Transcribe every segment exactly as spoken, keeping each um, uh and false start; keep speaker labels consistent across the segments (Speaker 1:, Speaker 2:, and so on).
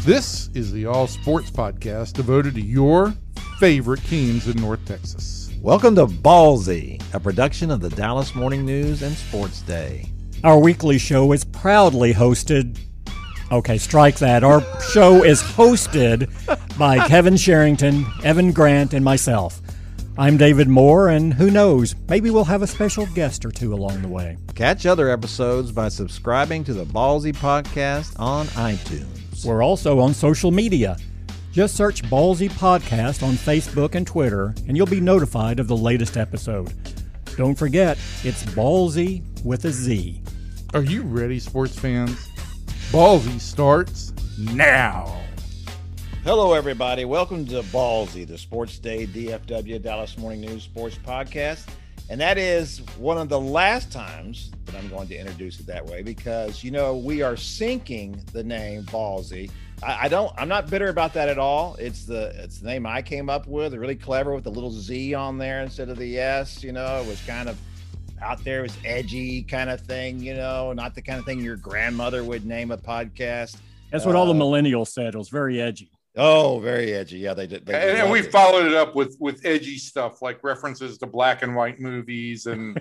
Speaker 1: This is the All Sports Podcast devoted to your favorite teams in North Texas.
Speaker 2: Welcome to Ballsy, a production of the Dallas Morning News and Sports Day.
Speaker 3: Our weekly show is proudly hosted. Okay, strike that. Our show is hosted by Kevin Sherrington, Evan Grant, and myself. I'm David Moore, and who knows, maybe we'll have a special guest or two along the way.
Speaker 2: Catch other episodes by subscribing to the Ballsy Podcast on iTunes.
Speaker 3: We're also on social media. Just search Ballsy Podcast on Facebook and Twitter, and you'll be notified of the latest episode. Don't forget, it's Ballsy with a Z.
Speaker 1: Are you ready, sports fans? Ballsy starts now.
Speaker 4: Hello, everybody. Welcome to Ballsy, the Sports Day D F W Dallas Morning News Sports Podcast. And that is one of the last times that I'm going to introduce it that way because, you know, we are sinking the name Ballsy. I, I don't, I'm not bitter about that at all. It's the, it's the name I came up with. Really clever with the little Z on there instead of the S, you know, it was kind of out there. It was edgy kind of thing, you know, not the kind of thing your grandmother would name a podcast.
Speaker 3: That's what
Speaker 4: uh,
Speaker 3: all the millennials said. It was very edgy.
Speaker 4: Oh, very edgy. Yeah, they did. They
Speaker 1: and and we
Speaker 4: it.
Speaker 1: followed it up with, with edgy stuff like references to black and white movies and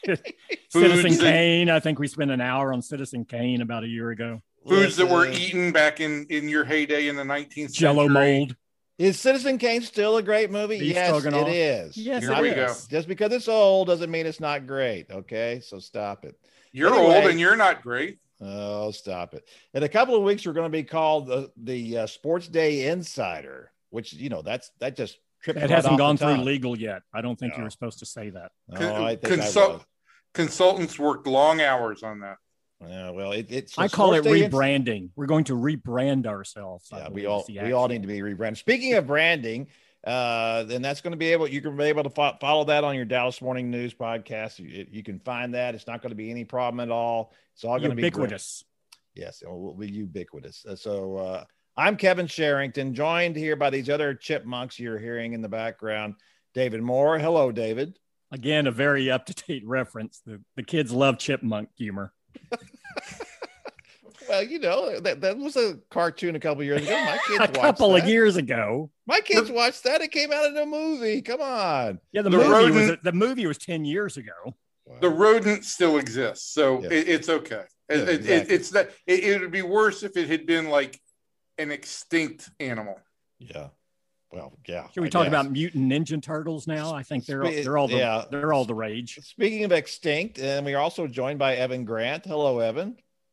Speaker 3: Citizen
Speaker 1: foods
Speaker 3: Kane.
Speaker 1: that,
Speaker 3: I think we spent an hour on Citizen Kane about a year ago.
Speaker 1: foods that were
Speaker 4: Listen.
Speaker 1: eaten back in, in your heyday in the nineteenth
Speaker 3: Jello
Speaker 1: century.
Speaker 3: mold.
Speaker 4: Is Citizen Kane still a great movie?
Speaker 3: Beef
Speaker 4: Yes,
Speaker 3: stroganoff.
Speaker 4: it is.
Speaker 3: Yes,
Speaker 1: Here
Speaker 3: it
Speaker 1: we
Speaker 3: is.
Speaker 1: go.
Speaker 4: Just because it's old doesn't mean it's not great. Okay, so stop it.
Speaker 1: You're
Speaker 4: Anyway.
Speaker 1: old and you're not great.
Speaker 4: Oh, stop it. In a couple of weeks, we're going to be called the the uh, Sports Day Insider, which, you know, that's that just tripped
Speaker 3: It
Speaker 4: right
Speaker 3: hasn't
Speaker 4: off
Speaker 3: gone
Speaker 4: the
Speaker 3: through
Speaker 4: tongue.
Speaker 3: legal yet. I don't think
Speaker 4: No.
Speaker 3: you were supposed to say that.
Speaker 4: Oh, I think
Speaker 1: Consult-
Speaker 4: I was.
Speaker 1: Consultants worked long hours on that.
Speaker 4: Yeah, well, it, it's
Speaker 3: I call it
Speaker 4: Sports Day Ins-
Speaker 3: rebranding. We're going to rebrand ourselves. I
Speaker 4: Yeah, we
Speaker 3: believe
Speaker 4: all
Speaker 3: is the
Speaker 4: we all
Speaker 3: action.
Speaker 4: need to be rebranded. Speaking of branding, uh, then that's going to be able. You can be able to fo- follow that on your Dallas Morning News podcast. You, you can find that. It's not going to be any problem at all. It's all going to be great.
Speaker 3: Ubiquitous.
Speaker 4: Yes, it will be ubiquitous. Uh, So uh, I'm Kevin Sherrington, joined here by these other chipmunks you're hearing in the background. David Moore. Hello, David.
Speaker 3: Again, a very up-to-date reference. The, the kids love chipmunk humor.
Speaker 4: Well, you know, that, that was a cartoon a couple years ago. My kids
Speaker 3: a
Speaker 4: watched
Speaker 3: couple
Speaker 4: that.
Speaker 3: of years ago.
Speaker 4: My kids watched that. It came out in a movie. Come on.
Speaker 3: Yeah, the,
Speaker 1: The
Speaker 3: movie was
Speaker 1: rodent-
Speaker 3: the movie was ten years ago.
Speaker 1: The rodent still exists, so
Speaker 4: Yeah.
Speaker 1: it, it's okay.
Speaker 4: Yeah,
Speaker 1: It- it-
Speaker 4: exactly.
Speaker 1: it's that it, it would be worse if it had been like an extinct animal.
Speaker 4: Yeah. Well, yeah.
Speaker 3: Should we
Speaker 4: I
Speaker 3: talk
Speaker 4: guess.
Speaker 3: about Mutant Ninja Turtles now? I think they're
Speaker 4: Spe-
Speaker 3: they're all the
Speaker 4: yeah.
Speaker 3: they're all the rage.
Speaker 4: Speaking of extinct, and we are also joined by Evan Grant. Hello, Evan.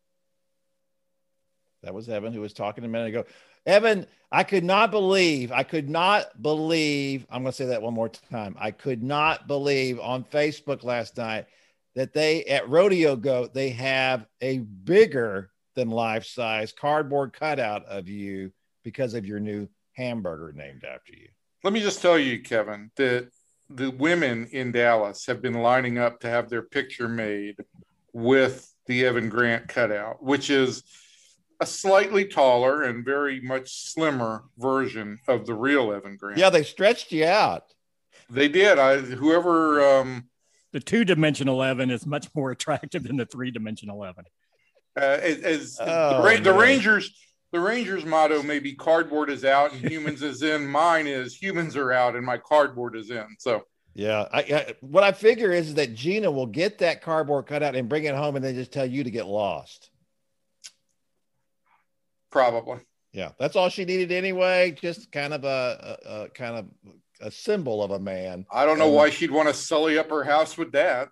Speaker 4: That was Evan who was talking a minute ago. Evan, I could not believe, I could not believe, I'm going to say that one more time. I could not believe on Facebook last night that they, at Rodeo Goat, they have a bigger than life size cardboard cutout of you because of your new hamburger named after you.
Speaker 1: Let me just tell you, Kevin, that the women in Dallas have been lining up to have their picture made with the Evan Grant cutout, which is a slightly taller and very much slimmer version of the real Evan Grant.
Speaker 4: Yeah, they stretched you out.
Speaker 1: They did. I whoever um,
Speaker 3: The two-dimensional Evan is much more attractive than the three-dimensional Evan.
Speaker 1: uh, as, as
Speaker 4: Oh,
Speaker 1: the, Ra- the
Speaker 4: man.
Speaker 1: Rangers. The Rangers motto may be cardboard is out and humans is in. Mine is humans are out and my cardboard is in. So
Speaker 4: Yeah, I, I what I figure is that Gina will get that cardboard cutout and bring it home, and then just tell you to get lost.
Speaker 1: probably.
Speaker 4: Yeah, that's all she needed anyway. Just kind of a, a, a kind of a symbol of a man.
Speaker 1: I don't know
Speaker 4: And-
Speaker 1: why she'd want to sully up her house with that.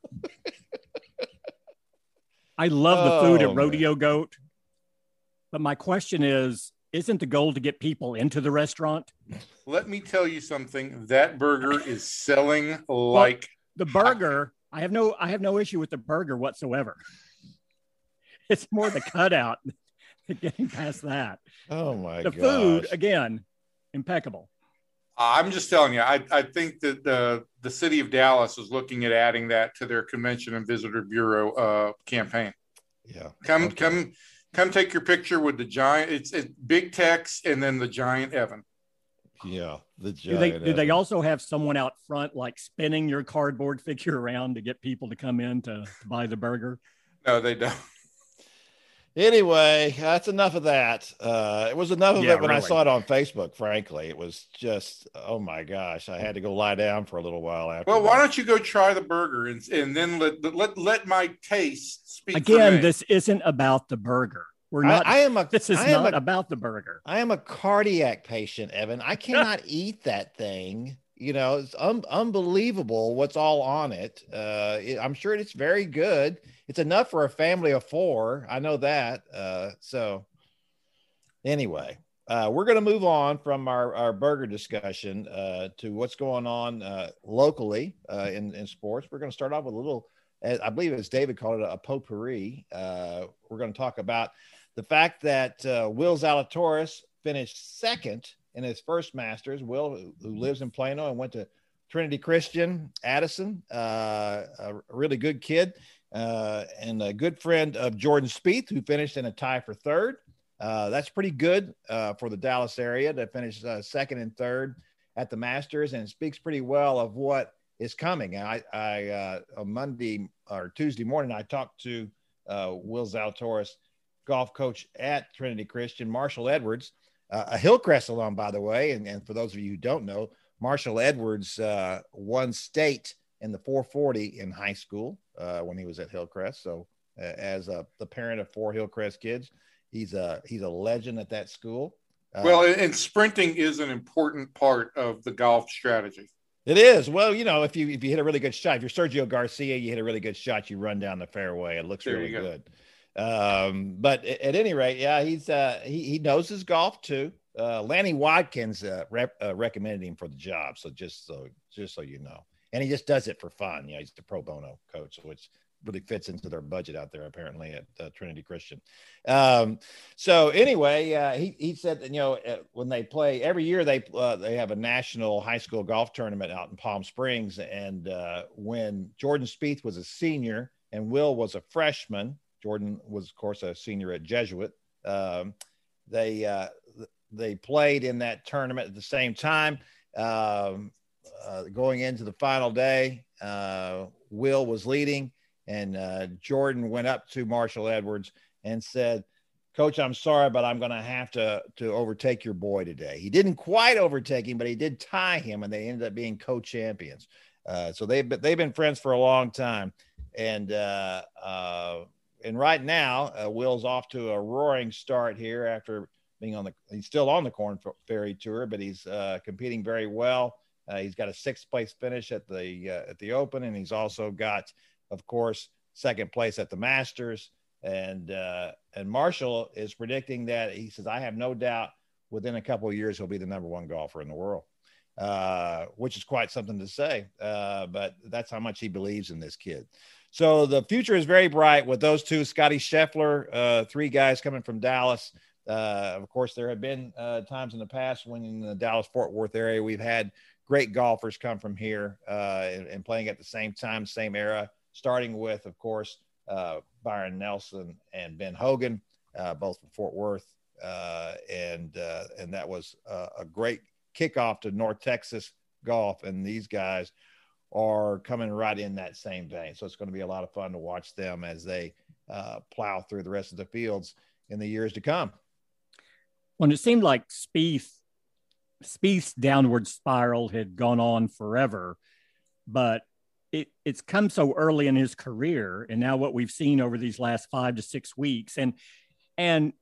Speaker 3: I love the food
Speaker 4: Oh,
Speaker 3: at Rodeo Goat, but my question is, isn't the goal to get people into the restaurant?
Speaker 1: Let me tell you something. That burger is selling like
Speaker 3: The burger, I have no I have no issue with the burger whatsoever. It's more the cutout than getting past that.
Speaker 4: Oh my
Speaker 3: The
Speaker 4: god!
Speaker 3: food, again, impeccable.
Speaker 1: I'm just telling you, I, I think that the the city of Dallas is looking at adding that to their convention and visitor bureau uh, campaign.
Speaker 4: Yeah,
Speaker 1: Come,
Speaker 4: Okay.
Speaker 1: come, come! Take your picture with the giant. It's, it's big text and then the giant Evan.
Speaker 4: Yeah, the
Speaker 3: Do they
Speaker 4: giant
Speaker 3: do they
Speaker 4: Evan.
Speaker 3: also have someone out front like spinning your cardboard figure around to get people to come in to, to buy the burger?
Speaker 1: No, they don't.
Speaker 4: Anyway, that's enough of that. Uh, it was enough of
Speaker 3: Yeah,
Speaker 4: it when
Speaker 3: really.
Speaker 4: I saw it on Facebook, frankly. It was just, oh my gosh, I had to go lie down for a little while after
Speaker 1: Well, why
Speaker 4: that.
Speaker 1: don't you go try the burger and, and then let, let let my taste speak
Speaker 3: Again,
Speaker 1: for me.
Speaker 3: this isn't about the burger. We're
Speaker 4: I,
Speaker 3: not.
Speaker 4: I am a
Speaker 3: This is
Speaker 4: I am
Speaker 3: not
Speaker 4: a,
Speaker 3: about the burger.
Speaker 4: I am a cardiac patient, Evan. I cannot eat that thing. You know, it's un- unbelievable what's all on it. Uh, it. I'm sure it's very good. It's enough for a family of four. I know that. Uh, so anyway, uh, we're going to move on from our, our burger discussion uh, to what's going on uh, locally uh, in, in sports. We're going to start off with a little, I believe as David called it, a potpourri. Uh, we're going to talk about the fact that uh, Will Zalatoris finished second in his first Masters. Will, who lives in Plano and went to Trinity Christian, Addison, uh, a really good kid, uh, and a good friend of Jordan Spieth, who finished in a tie for third. Uh, that's pretty good uh, for the Dallas area to finish uh, second and third at the Masters, and it speaks pretty well of what is coming. I, I uh, on Monday or Tuesday morning, I talked to uh, Will Zalatoris, golf coach at Trinity Christian, Marshall Edwards, uh, a Hillcrest alum, by the way. And, and for those of you who don't know, Marshall Edwards uh, won state in the four forty in high school uh, when he was at Hillcrest. So uh, as a, the parent of four Hillcrest kids, he's a, he's a legend at that school. Uh,
Speaker 1: well, and sprinting is an important part of the golf strategy.
Speaker 4: It is. Well, you know, if you if you hit a really good shot, if you're Sergio Garcia, you hit a really good shot, you run down the fairway. It looks
Speaker 1: There
Speaker 4: really
Speaker 1: you go.
Speaker 4: good. Um, but at, at any rate, yeah, he's uh, he he knows his golf too. Uh, Lanny Watkins uh, rep, uh, recommended him for the job, so just so just so you know, and he just does it for fun. You know, he's the pro bono coach, which really fits into their budget out there apparently at uh, Trinity Christian. Um, so anyway, uh, he he said that, you know, uh, when they play every year, they uh, they have a national high school golf tournament out in Palm Springs, and uh, when Jordan Spieth was a senior and Will was a freshman, Jordan was of course a senior at Jesuit. Um, they uh, they played in that tournament at the same time. Um, uh, going into the final day, uh, Will was leading. And uh, Jordan went up to Marshall Edwards and said, "Coach, I'm sorry, but I'm going to have to to overtake your boy today." He didn't quite overtake him, but he did tie him, and they ended up being co-champions. Uh, so they've been, they've been friends for a long time. And uh, uh, and right now, uh, Will's off to a roaring start here after being on the – he's still on the Korn Ferry Tour, but he's uh, competing very well. Uh, he's got a sixth place finish at the uh, at the Open, and he's also got – of course, second place at the Masters. And uh, and Marshall is predicting that, he says, I have no doubt within a couple of years, he'll be the number one golfer in the world, uh, which is quite something to say. Uh, but that's how much he believes in this kid. So the future is very bright with those two, Scotty Scheffler, uh, three guys coming from Dallas. Uh, of course, there have been uh, times in the past when in the Dallas-Fort Worth area, we've had great golfers come from here uh, and, and playing at the same time, same era. Starting with, of course, uh, Byron Nelson and Ben Hogan, uh, both from Fort Worth. Uh, and uh, and that was uh, a great kickoff to North Texas golf. And these guys are coming right in that same vein. So it's going to be a lot of fun to watch them as they uh, plow through the rest of the fields in the years to come.
Speaker 3: When it seemed like Spieth, Spieth's downward spiral had gone on forever, but It, it's come so early in his career, and now what we've seen over these last five to six weeks. And, and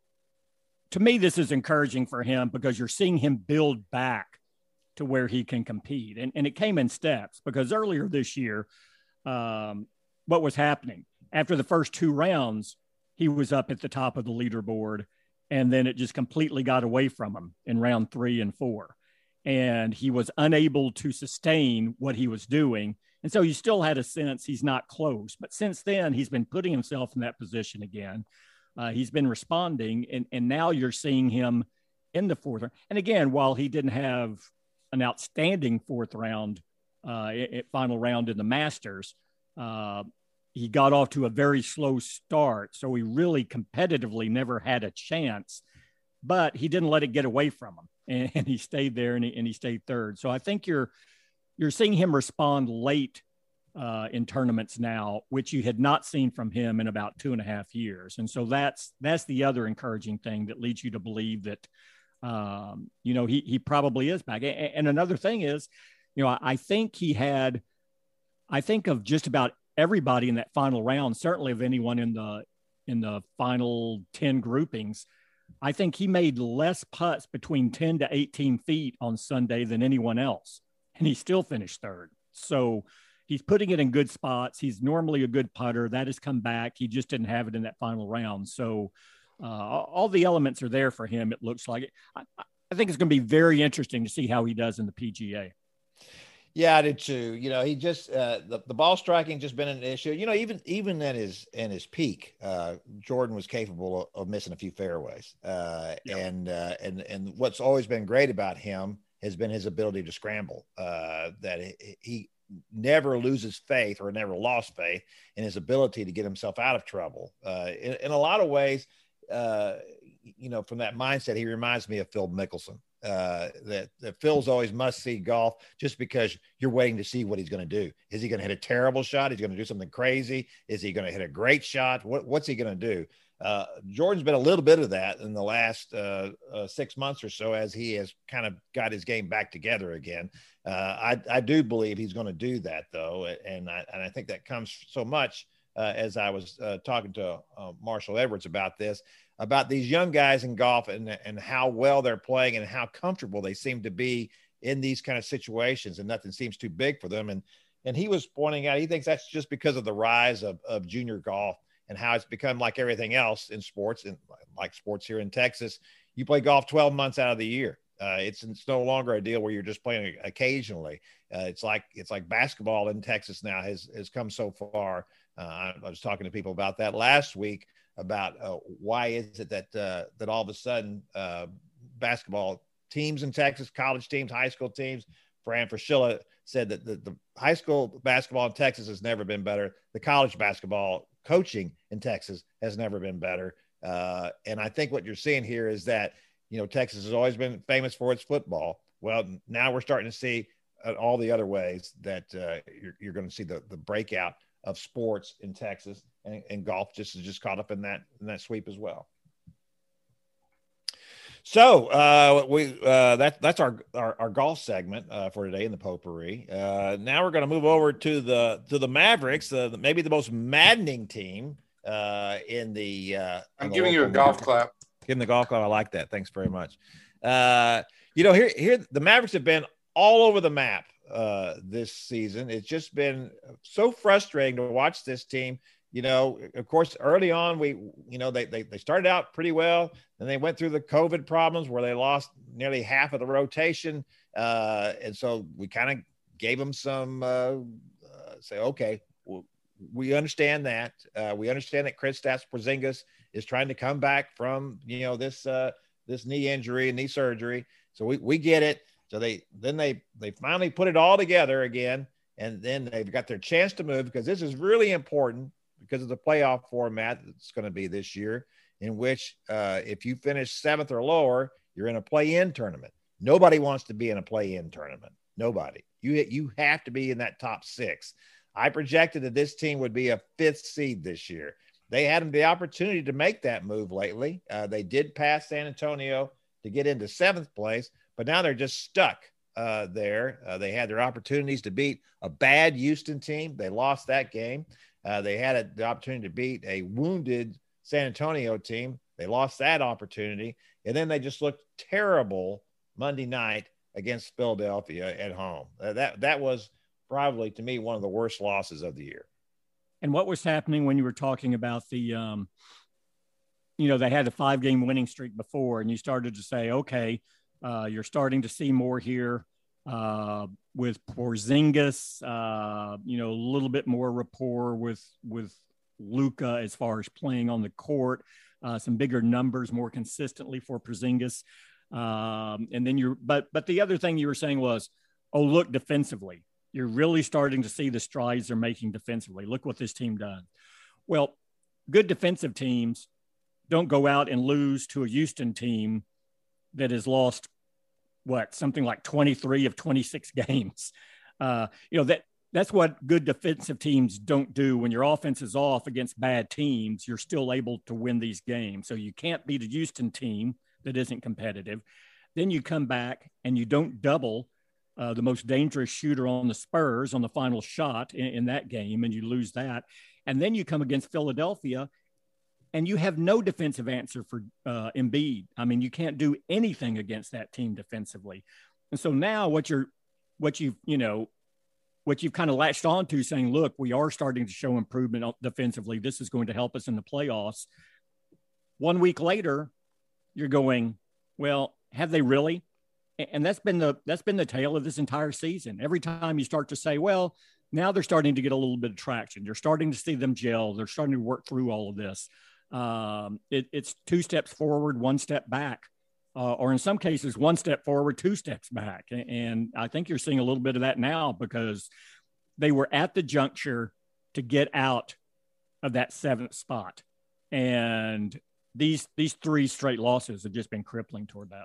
Speaker 3: to me, this is encouraging for him because you're seeing him build back to where he can compete. And, and it came in steps because earlier this year, um, what was happening after the first two rounds, he was up at the top of the leaderboard, and then it just completely got away from him in round three and four. And he was unable to sustain what he was doing. And so you still had a sense he's not close. But since then, he's been putting himself in that position again. Uh, he's been responding. And, and now you're seeing him in the fourth round. And again, while he didn't have an outstanding fourth round, uh, it, final round in the Masters, uh, he got off to a very slow start. So he really competitively never had a chance. But he didn't let it get away from him. And, and he stayed there and he, and he stayed third. So I think you're, You're seeing him respond late uh, in tournaments now, which you had not seen from him in about two and a half years. And so that's that's the other encouraging thing that leads you to believe that, um, you know, he he probably is back. And another thing is, you know, I think he had, I think of just about everybody in that final round, certainly of anyone in the in the final ten groupings. I think he made less putts between ten to eighteen feet on Sunday than anyone else, and he still finished third. So he's putting it in good spots. He's normally a good putter. That has come back. He just didn't have it in that final round. So uh, all the elements are there for him, it looks like. I, I think it's going to be very interesting to see how he does in the P G A.
Speaker 4: Yeah, I did too. You know, he just uh, the, the ball striking just been an issue. You know, even even at his in his peak, uh, Jordan was capable of, of missing a few fairways. Uh, yeah. And uh, and and what's always been great about him has been his ability to scramble. Uh, that he, he never loses faith or never lost faith in his ability to get himself out of trouble. Uh, in, in a lot of ways, uh, you know, from that mindset, he reminds me of Phil Mickelson. Uh, that, that Phil's always must see golf just because you're waiting to see what he's going to do. Is he going to hit a terrible shot? He's going to do something crazy. Is he going to hit a great shot? What, what's he going to do? Uh, Jordan's been a little bit of that in the last uh, uh, six months or so, as he has kind of got his game back together again. Uh, I, I do believe he's going to do that though. And I, and I think that comes so much uh, as I was uh, talking to uh, Marshall Edwards about this, about these young guys in golf and, and how well they're playing and how comfortable they seem to be in these kind of situations, and nothing seems too big for them. And, and he was pointing out, he thinks that's just because of the rise of, of junior golf and how it's become like everything else in sports, and like sports here in Texas, you play golf twelve months out of the year. Uh, it's, it's no longer a deal where you're just playing occasionally. Uh, it's like, it's like basketball in Texas now has, has come so far. Uh, I, I was talking to people about that last week, about uh, why is it that uh, that all of a sudden uh, basketball teams in Texas, college teams, high school teams, Fran Fraschilla said that the, the high school basketball in Texas has never been better. The college basketball coaching in Texas has never been better. Uh, and I think what you're seeing here is that, you know, Texas has always been famous for its football. Well, now we're starting to see uh, all the other ways that uh, you're, you're going to see the, the breakout of sports in Texas, and, and golf just is just caught up in that, in that sweep as well. So uh, we uh, that that's our, our, our golf segment uh, for today in the potpourri. Uh, now we're going to move over to the, to the Mavericks, uh, maybe the most maddening team uh, in the, uh,
Speaker 1: I'm
Speaker 4: in the
Speaker 1: giving you a golf league. clap.
Speaker 4: Give him the golf clap. I like that. Thanks very much. Uh, you know, here, here, the Mavericks have been all over the map uh, this season. It's just been so frustrating to watch this team. You know, of course, early on, we, you know, they, they, they started out pretty well. Then they went through the COVID problems where they lost nearly half of the rotation. Uh, and so we kind of gave them some, uh, uh, say, okay, well, we understand that. Uh, we understand that Kristaps Porzingis is trying to come back from, you know, this, uh, this knee injury, knee surgery. So we, we get it. So they, then they, they finally put it all together again. And then they've got their chance to move, because this is really important because of the playoff format that's going to be this year, in which uh, if you finish seventh or lower, you're in a play-in tournament. Nobody wants to be in a play-in tournament. Nobody. You, you have to be in that top six. I projected that this team would be a fifth seed this year. They had the opportunity to make that move lately. Uh, they did pass San Antonio to get into seventh place, but now they're just stuck uh, there. Uh, they had their opportunities to beat a bad Houston team. They lost that game. Uh, they had a, the opportunity to beat a wounded San Antonio team. They lost that opportunity. And then they just looked terrible Monday night against Philadelphia at home. Uh, that, that was probably, to me, one of the worst losses of the year.
Speaker 3: And what was happening when you were talking about the, um, you know, they had a five game winning streak before, and you started to say, okay, uh, you're starting to see more here uh, with Porzingis, uh, you know, a little bit more rapport with, with Luka as far as playing on the court, uh, some bigger numbers more consistently for Porzingis. Um, and then you're, but, but the other thing you were saying was, oh, look, defensively, you're really starting to see the strides they're making defensively. Look what this team done. Well, good defensive teams don't go out and lose to a Houston team that has lost what, something like twenty-three of twenty-six games. Uh, you know, that that's what good defensive teams don't do. When your offense is off against bad teams, you're still able to win these games. So you can't beat a Houston team that isn't competitive. Then you come back and you don't double uh, the most dangerous shooter on the Spurs on the final shot in, in that game, and you lose that. And then you come against Philadelphia, and you have no defensive answer for uh, Embiid. I mean, you can't do anything against that team defensively. And so now what you're, what you've, you know, what you've kind of latched on to, saying, look, we are starting to show improvement defensively. This is going to help us in the playoffs. One week later, you're going, well, have they really? And that's been the that's been the tale of this entire season. Every time you start to say, well, now they're starting to get a little bit of traction. You're starting to see them gel. They're starting to work through all of this. Um, it, it's two steps forward, one step back. Uh, or in some cases, one step forward, two steps back. And I think you're seeing a little bit of that now, because they were at the juncture to get out of that seventh spot. And these these three straight losses have just been crippling toward that.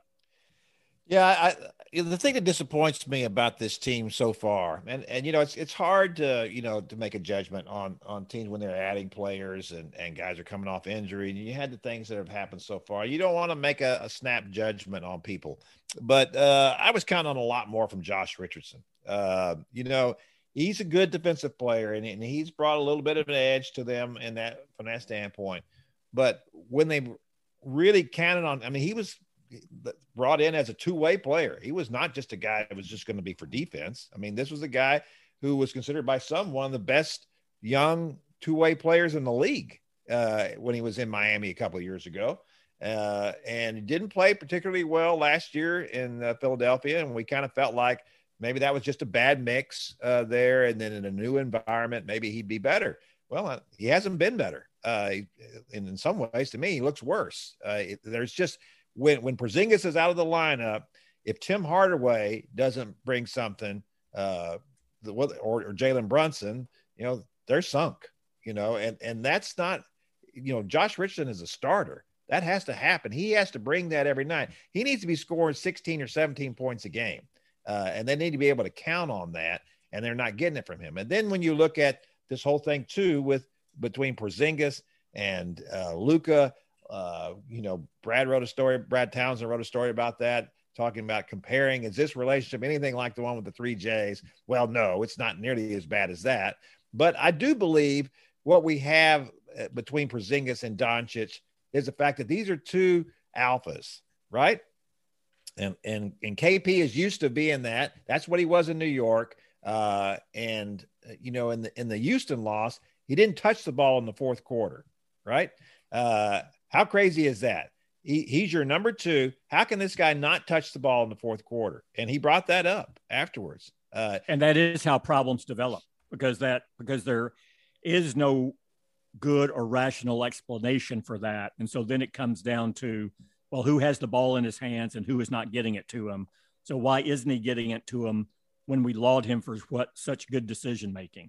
Speaker 4: Yeah, I, the thing that disappoints me about this team so far, and, and you know, it's it's hard to, you know, to make a judgment on on teams when they're adding players and, and guys are coming off injury, and you had the things that have happened so far. You don't want to make a, a snap judgment on people, but uh, I was counting on a lot more from Josh Richardson. Uh, you know, he's a good defensive player, and, and he's brought a little bit of an edge to them in that from that standpoint. But when they really counted on, I mean, he was brought in as a two-way player. He was not just a guy that was just going to be for defense. I mean, this was a guy who was considered by some one of the best young two-way players in the league uh, when he was in Miami a couple of years ago. Uh, and he didn't play particularly well last year in uh, Philadelphia. And we kind of felt like maybe that was just a bad mix uh, there. And then in a new environment, maybe he'd be better. Well, uh, he hasn't been better. Uh, and in some ways, to me, he looks worse. Uh, it, there's just, When when Porzingis is out of the lineup, if Tim Hardaway doesn't bring something, uh, the, or, or Jalen Brunson, you know, they're sunk, you know, and, and that's not, you know, Josh Richardson is a starter. That has to happen. He has to bring that every night. He needs to be scoring sixteen or seventeen points a game. Uh, and they need to be able to count on that, and they're not getting it from him. And then when you look at this whole thing too, with between Porzingis and uh, Luka, Uh, you know, Brad wrote a story, Brad Townsend wrote a story about that, talking about comparing, is this relationship anything like the one with the three J's? Well, no, it's not nearly as bad as that. But I do believe what we have between Porzingis and Doncic is the fact that these are two alphas, right? And, and, and K P is used to being that. That's what he was in New York. Uh, and, you know, in the, in the Houston loss, he didn't touch the ball in the fourth quarter, right? Uh, How crazy is that? He, he's your number two. How can this guy not touch the ball in the fourth quarter? And he brought that up afterwards. Uh,
Speaker 3: and that is how problems develop, because that because there is no good or rational explanation for that. And so then it comes down to, well, who has the ball in his hands and who is not getting it to him? So why isn't he getting it to him when we laud him for what such good decision making?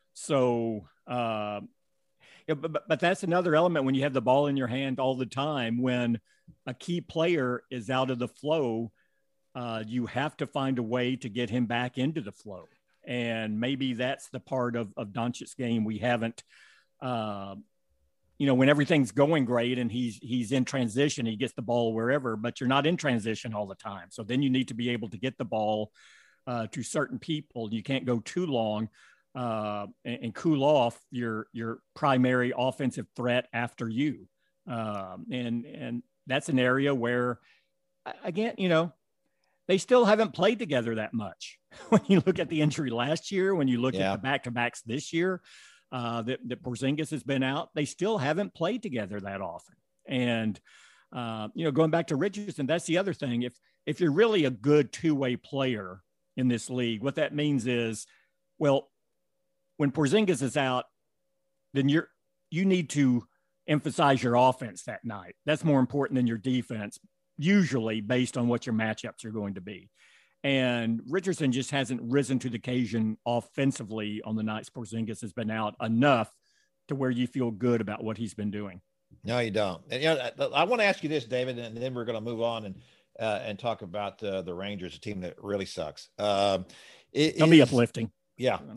Speaker 3: So, uh, Yeah, but, but that's another element when you have the ball in your hand all the time. When a key player is out of the flow, uh, you have to find a way to get him back into the flow. And maybe that's the part of, of Doncic's game we haven't, uh, you know, when everything's going great and he's he's in transition, he gets the ball wherever, but you're not in transition all the time. So then you need to be able to get the ball uh, to certain people. You can't go too long. Uh, and, and cool off your your primary offensive threat after you, um, and and that's an area where, again, you know, they still haven't played together that much. When you look at the injury last year, when you look
Speaker 4: yeah.
Speaker 3: at the back to backs this year, uh, that that Porzingis has been out, they still haven't played together that often. And uh, you know, going back to Richardson, that's the other thing. If if you're really a good two way player in this league, what that means is, well, when Porzingis is out, then you're, you need to emphasize your offense that night. That's more important than your defense, usually based on what your matchups are going to be. And Richardson just hasn't risen to the occasion offensively on the nights Porzingis has been out enough to where you feel good about what he's been doing.
Speaker 4: No, you don't. And you know, I, I want to ask you this, David, and then we're going to move on and uh, and talk about uh, the Rangers, a team that really sucks. Um, it,
Speaker 3: It'll be uplifting.
Speaker 4: Yeah.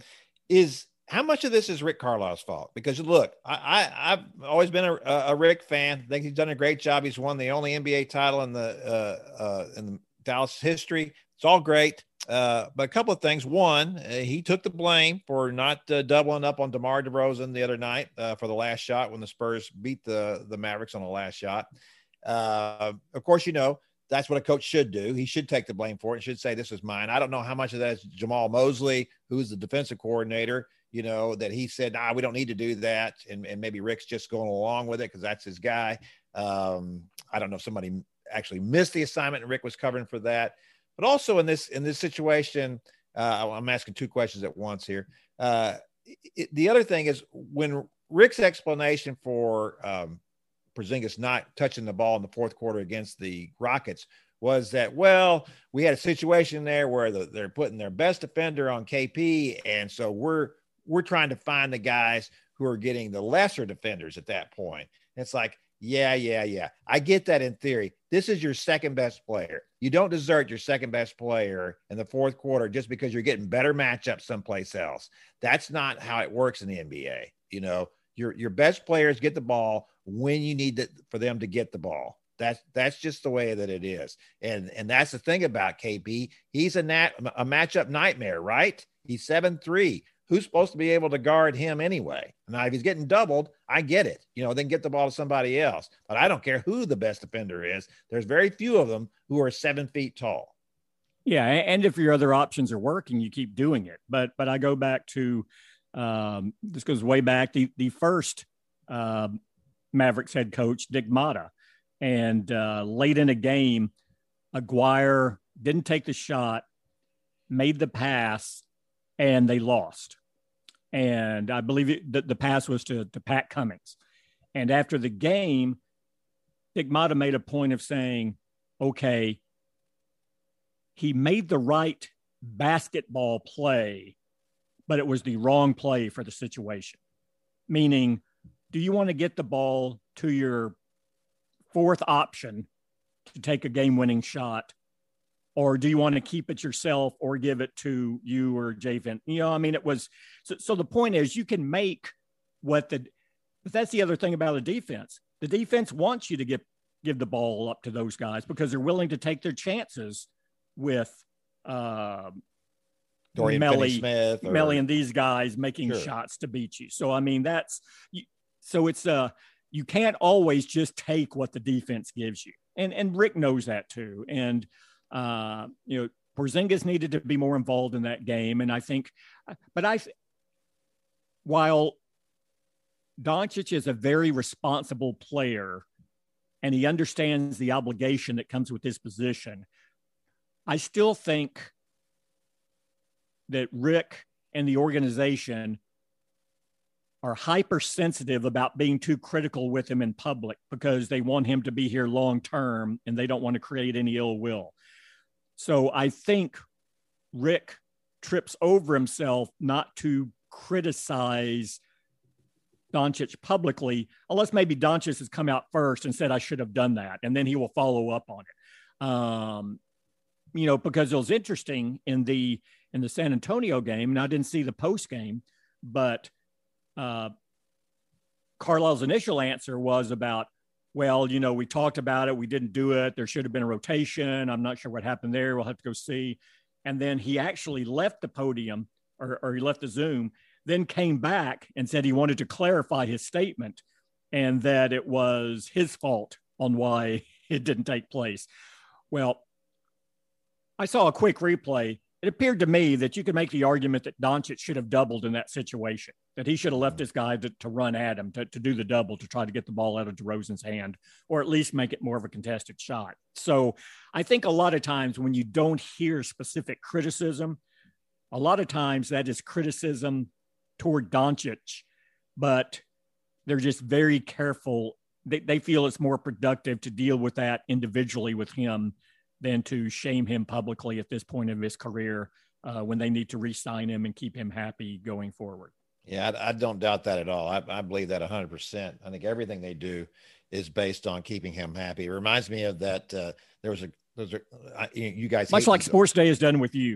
Speaker 4: is how much of this is Rick Carlisle's fault? Because look, I, I I've always been a, a Rick fan. I think he's done a great job. He's won the only N B A title in the uh, uh, in the Dallas history. It's all great. Uh, but a couple of things. One, uh, he took the blame for not uh, doubling up on DeMar DeRozan the other night uh, for the last shot when the Spurs beat the, the Mavericks on the last shot. Uh, of course, you know, that's what a coach should do. He should take the blame for it and should say, this is mine. I don't know how much of that is Jamal Mosley, who's the defensive coordinator, you know, that he said, nah, we don't need to do that. And, and maybe Rick's just going along with it because that's his guy. Um, I don't know if somebody actually missed the assignment and Rick was covering for that. But also in this in this situation, uh, I'm asking two questions at once here. Uh, it, the other thing is when Rick's explanation for um, Porzingis not touching the ball in the fourth quarter against the Rockets was that, well, we had a situation there where the, they're putting their best defender on K P, and so we're we're trying to find the guys who are getting the lesser defenders at that point. And it's like, yeah, yeah, yeah. I get that in theory. This is your second best player. You don't desert your second best player in the fourth quarter just because you're getting better matchups someplace else. That's not how it works in the N B A. You know, your your best players get the ball when you need it for them to get the ball. That's that's just the way that it is. And and that's the thing about K P. He's a nat a matchup nightmare, right? He's seven three. Who's supposed to be able to guard him anyway? Now, if he's getting doubled, I get it. You know, then get the ball to somebody else. But I don't care who the best defender is. There's very few of them who are seven feet tall.
Speaker 3: Yeah, and if your other options are working, you keep doing it. But but I go back to um, this goes way back the the first uh, Mavericks head coach, Dick Motta, and uh, late in a game, Aguirre didn't take the shot, made the pass, and they lost. And I believe it, the, the pass was to, to Pat Cummings. And after the game, Dick Motta made a point of saying, okay, he made the right basketball play, but it was the wrong play for the situation. Meaning, do you want to get the ball to your fourth option to take a game-winning shot, or do you want to keep it yourself or give it to you or Jay Vin? You know, I mean, it was, so, so the point is you can make what the, but that's the other thing about the defense. The defense wants you to get, give the ball up to those guys because they're willing to take their chances with uh,
Speaker 4: Dorian
Speaker 3: Melly,
Speaker 4: Finney-Smith or...
Speaker 3: Melly and these guys making
Speaker 4: Sure.
Speaker 3: shots to beat you. So, I mean, that's, so it's uh you can't always just take what the defense gives you. And, and Rick knows that too. And, Uh, you know, Porzingis needed to be more involved in that game. And I think, but I, while Doncic is a very responsible player and he understands the obligation that comes with this position, I still think that Rick and the organization are hypersensitive about being too critical with him in public because they want him to be here long-term and they don't want to create any ill will. So I think Rick trips over himself not to criticize Doncic publicly, unless maybe Doncic has come out first and said, I should have done that. And then he will follow up on it. Um, you know, because it was interesting in the, in the San Antonio game, and I didn't see the post game, but uh, Carlisle's initial answer was about, well, you know, we talked about it. We didn't do it. There should have been a rotation. I'm not sure what happened there. We'll have to go see. And then he actually left the podium or, or he left the Zoom, then came back and said he wanted to clarify his statement and that it was his fault on why it didn't take place. Well, I saw a quick replay. It appeared to me that you could make the argument that Doncic should have doubled in that situation, that he should have left his guy to, to run at him, to, to do the double, to try to get the ball out of DeRozan's hand, or at least make it more of a contested shot. So I think a lot of times when you don't hear specific criticism, a lot of times that is criticism toward Doncic, but they're just very careful. They, they feel it's more productive to deal with that individually with him than to shame him publicly at this point of his career uh, when they need to re-sign him and keep him happy going forward.
Speaker 4: Yeah, I, I don't doubt that at all. I, I believe that one hundred percent. I think everything they do is based on keeping him happy. It reminds me of that. Uh, there was a, there was a uh, you guys
Speaker 3: much like Sports Day is done with you.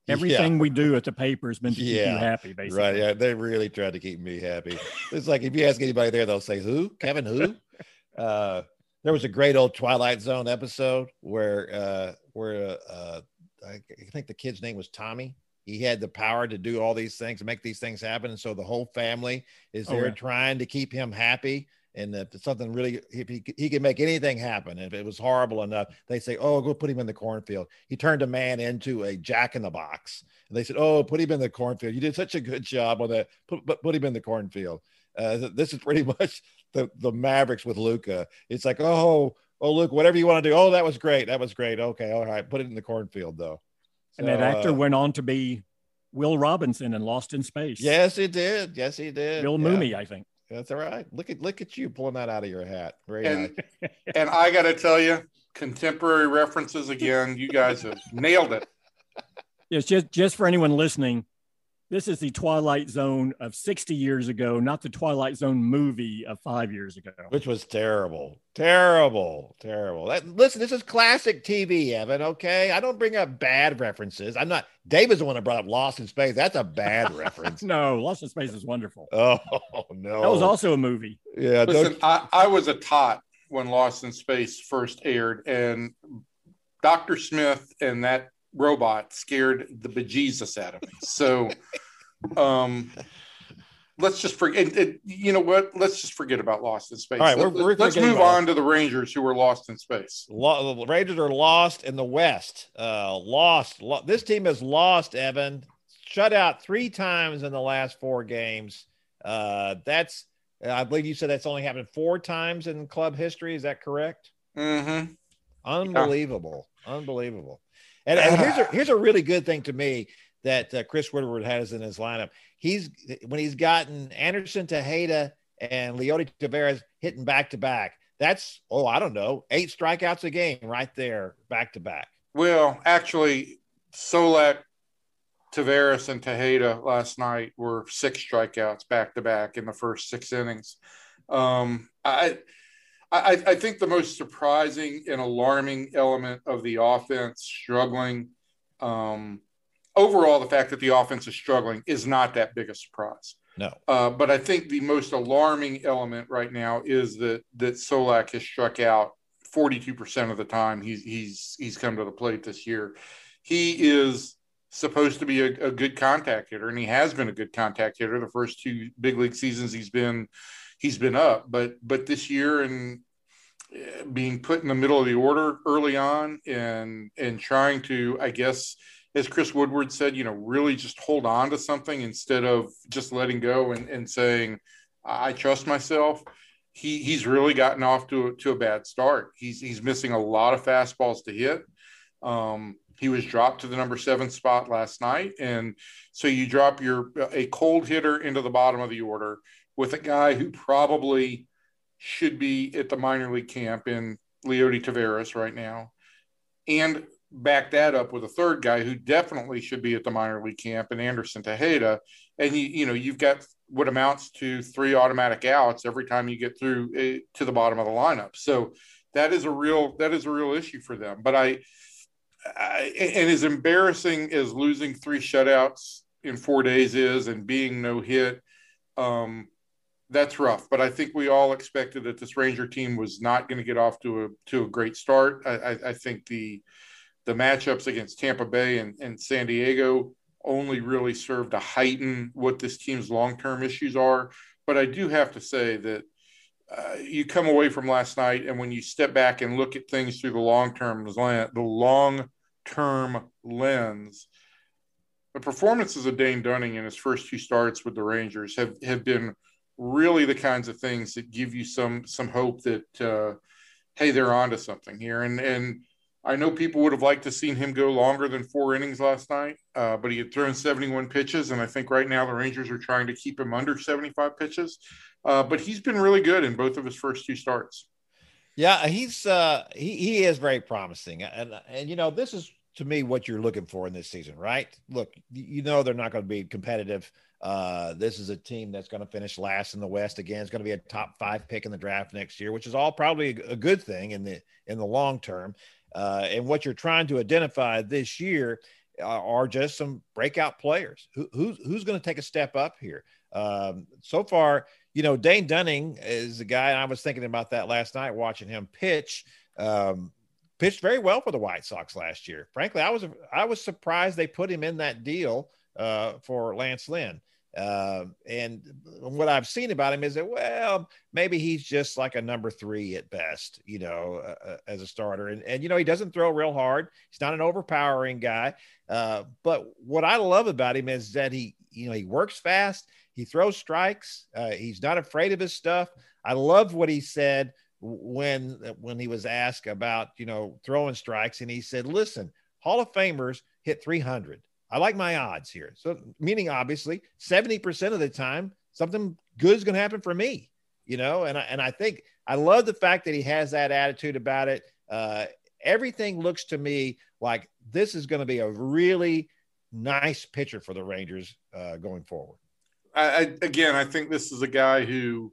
Speaker 3: Everything
Speaker 4: yeah.
Speaker 3: we do at the paper has been to keep
Speaker 4: Yeah.
Speaker 3: you happy, basically.
Speaker 4: Right. Yeah. They really tried to keep me happy. It's like if you ask anybody there, they'll say, who? Kevin, who? uh, there was a great old Twilight Zone episode where, uh, where uh, I think the kid's name was Tommy. He had the power to do all these things, to make these things happen. And so the whole family is there
Speaker 3: Oh, yeah.
Speaker 4: trying to keep him happy. And if it's something really, if he, he can make anything happen, if it was horrible enough, they say, oh, go put him in the cornfield. He turned a man into a jack in the box. And they said, oh, put him in the cornfield. You did such a good job on that. Put, put, put him in the cornfield. Uh, this is pretty much the, the Mavericks with Luka. It's like, oh, oh, Luke, whatever you want to do. Oh, that was great. That was great. Okay. All right. Put it in the cornfield, though.
Speaker 3: And
Speaker 4: So,
Speaker 3: that actor
Speaker 4: uh,
Speaker 3: went on to be Will Robinson in Lost in Space.
Speaker 4: yes, he did. Yes, he did.
Speaker 3: Bill
Speaker 4: Yeah.
Speaker 3: Mooney, I think.
Speaker 4: That's all right. Look at look at you pulling that out of your hat. Very
Speaker 1: And
Speaker 4: nice.
Speaker 1: and I got to tell you, contemporary references again. You guys have nailed it.
Speaker 3: Yes, just, just for anyone listening, this is the Twilight Zone of sixty years ago, not the Twilight Zone movie of five years ago.
Speaker 4: Which was terrible, terrible, terrible. That, listen, this is classic T V, Evan. Okay, I don't bring up bad references. I'm not. David's the one that brought up Lost in Space. That's a bad reference.
Speaker 3: No, Lost in Space is wonderful.
Speaker 4: Oh no,
Speaker 3: That was also a movie.
Speaker 4: yeah.
Speaker 1: Listen,
Speaker 4: Don't,
Speaker 1: I, I was a tot when Lost in Space first aired, and Doctor Smith and that robot scared the bejesus out of me. So, um, let's just forget. And, and you know what? Let's just forget about Lost in Space.
Speaker 4: All right, we're-
Speaker 1: Let-
Speaker 4: we're
Speaker 1: let's
Speaker 4: forgetting
Speaker 1: move
Speaker 4: about
Speaker 1: on to the Rangers, who were lost in space.
Speaker 4: Lo- the Rangers are lost in the West. Uh, lost. Lo- this team is lost. Evan shut out three times in the last four games. Uh, that's. I believe you said that's only happened four times in club history. Is that correct?
Speaker 1: Mm-hmm.
Speaker 4: Unbelievable, unbelievable. And, and here's a here's a really good thing to me that uh, Chris Woodward has in his lineup. He's when he's gotten Anderson Tejeda and Leody Taveras hitting back to back. That's oh I don't know eight strikeouts a game right there back to back.
Speaker 1: Well, actually, Solak, Taveras, and Tejeda last night were six strikeouts back to back in the first six innings. Um, I, I, I think the most surprising and alarming element of the offense struggling, um, overall, the fact that the offense is struggling is not that big a surprise.
Speaker 4: No,
Speaker 1: Uh, but I think the most alarming element right now is that that Solak has struck out forty-two percent of the time he's he's he's come to the plate this year. He is supposed to be a, a good contact hitter, and he has been a good contact hitter the first two big league seasons he's been he's been up. But but this year, and being put in the middle of the order early on, and and trying to, I guess, as Chris Woodward said, you know, really just hold on to something instead of just letting go and, and saying, I trust myself. He he's really gotten off to, to a bad start. He's he's missing a lot of fastballs to hit. Um, he was dropped to the number seven spot last night. And so you drop your a cold hitter into the bottom of the order with a guy who probably should be at the minor league camp in Leody Taveras right now. And back that up with a third guy who definitely should be at the minor league camp in Anderson Tejeda. And you, you know, you've got what amounts to three automatic outs every time you get through a, to the bottom of the lineup. So that is a real, that is a real issue for them. But I, I and as embarrassing as losing three shutouts in four days is, and being no hit, um, that's rough. But I think we all expected that this Ranger team was not going to get off to a, to a great start. I, I, I think the, the matchups against Tampa Bay and, and San Diego only really serve to heighten what this team's long-term issues are. But I do have to say that uh, you come away from last night, and when you step back and look at things through the long-term lens, the long-term lens, the performances of Dane Dunning in his first two starts with the Rangers have, have been really the kinds of things that give you some some hope that, uh, hey, they're onto something here. And and I know people would have liked to seen him go longer than four innings last night, uh, but he had thrown seventy-one pitches, and I think right now the Rangers are trying to keep him under seventy-five pitches. Uh, but he's been really good in both of his first two starts.
Speaker 4: yeah, he's uh, he he is very promising, and and you know this is to me what you're looking for in this season, right? Look, you know they're not going to be competitive. Uh, this is a team that's going to finish last in the West again. It's going to be a top five pick in the draft next year, which is all probably a good thing in the in the long term. Uh, and what you're trying to identify this year uh, are just some breakout players. Who, who's who's going to take a step up here? Um, so far, you know, Dane Dunning is the guy. And I was thinking about that last night, watching him pitch. Um, pitched very well for the White Sox last year. Frankly, I was I was surprised they put him in that deal uh, for Lance Lynn. Uh, and what I've seen about him is that, well, maybe he's just like a number three at best, you know, uh, as a starter. And, and, you know, he doesn't throw real hard. He's not an overpowering guy. Uh, but what I love about him is that he, you know, he works fast. He throws strikes. Uh, he's not afraid of his stuff. I love what he said when, when he was asked about, you know, throwing strikes. And he said, listen, Hall of Famers hit three hundred. I like my odds here. So meaning obviously seventy percent of the time, something good is going to happen for me, you know? And I, and I think I love the fact that he has that attitude about it. Uh, everything looks to me like this is going to be a really nice pitcher for the Rangers uh, going forward.
Speaker 1: I, I, again, I think this is a guy who,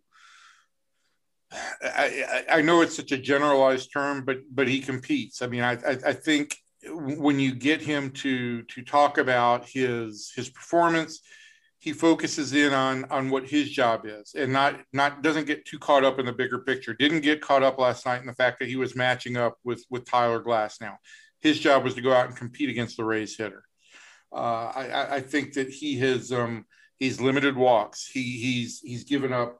Speaker 1: I, I, I know it's such a generalized term, but, but he competes. I mean, I, I, I think, when you get him to to talk about his his performance, he focuses in on on what his job is, and not not doesn't get too caught up in the bigger picture. Didn't get caught up last night in the fact that he was matching up with with Tyler Glasnow. His job was to go out and compete against the Rays hitter. Uh, I, I think that he has um, he's limited walks. He he's he's given up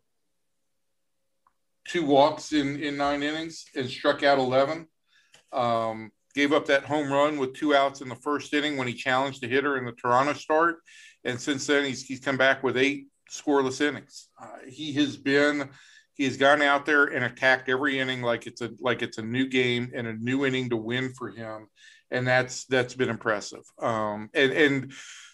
Speaker 1: two walks in in nine innings and struck out eleven. Um, Gave up that home run with two outs in the first inning when he challenged the hitter in the Toronto start. And since then, he's, he's come back with eight scoreless innings. Uh, he has been, he has gone out there and attacked every inning like it's a, like it's a new game and a new inning to win for him. And that's, that's been impressive. Um, and, and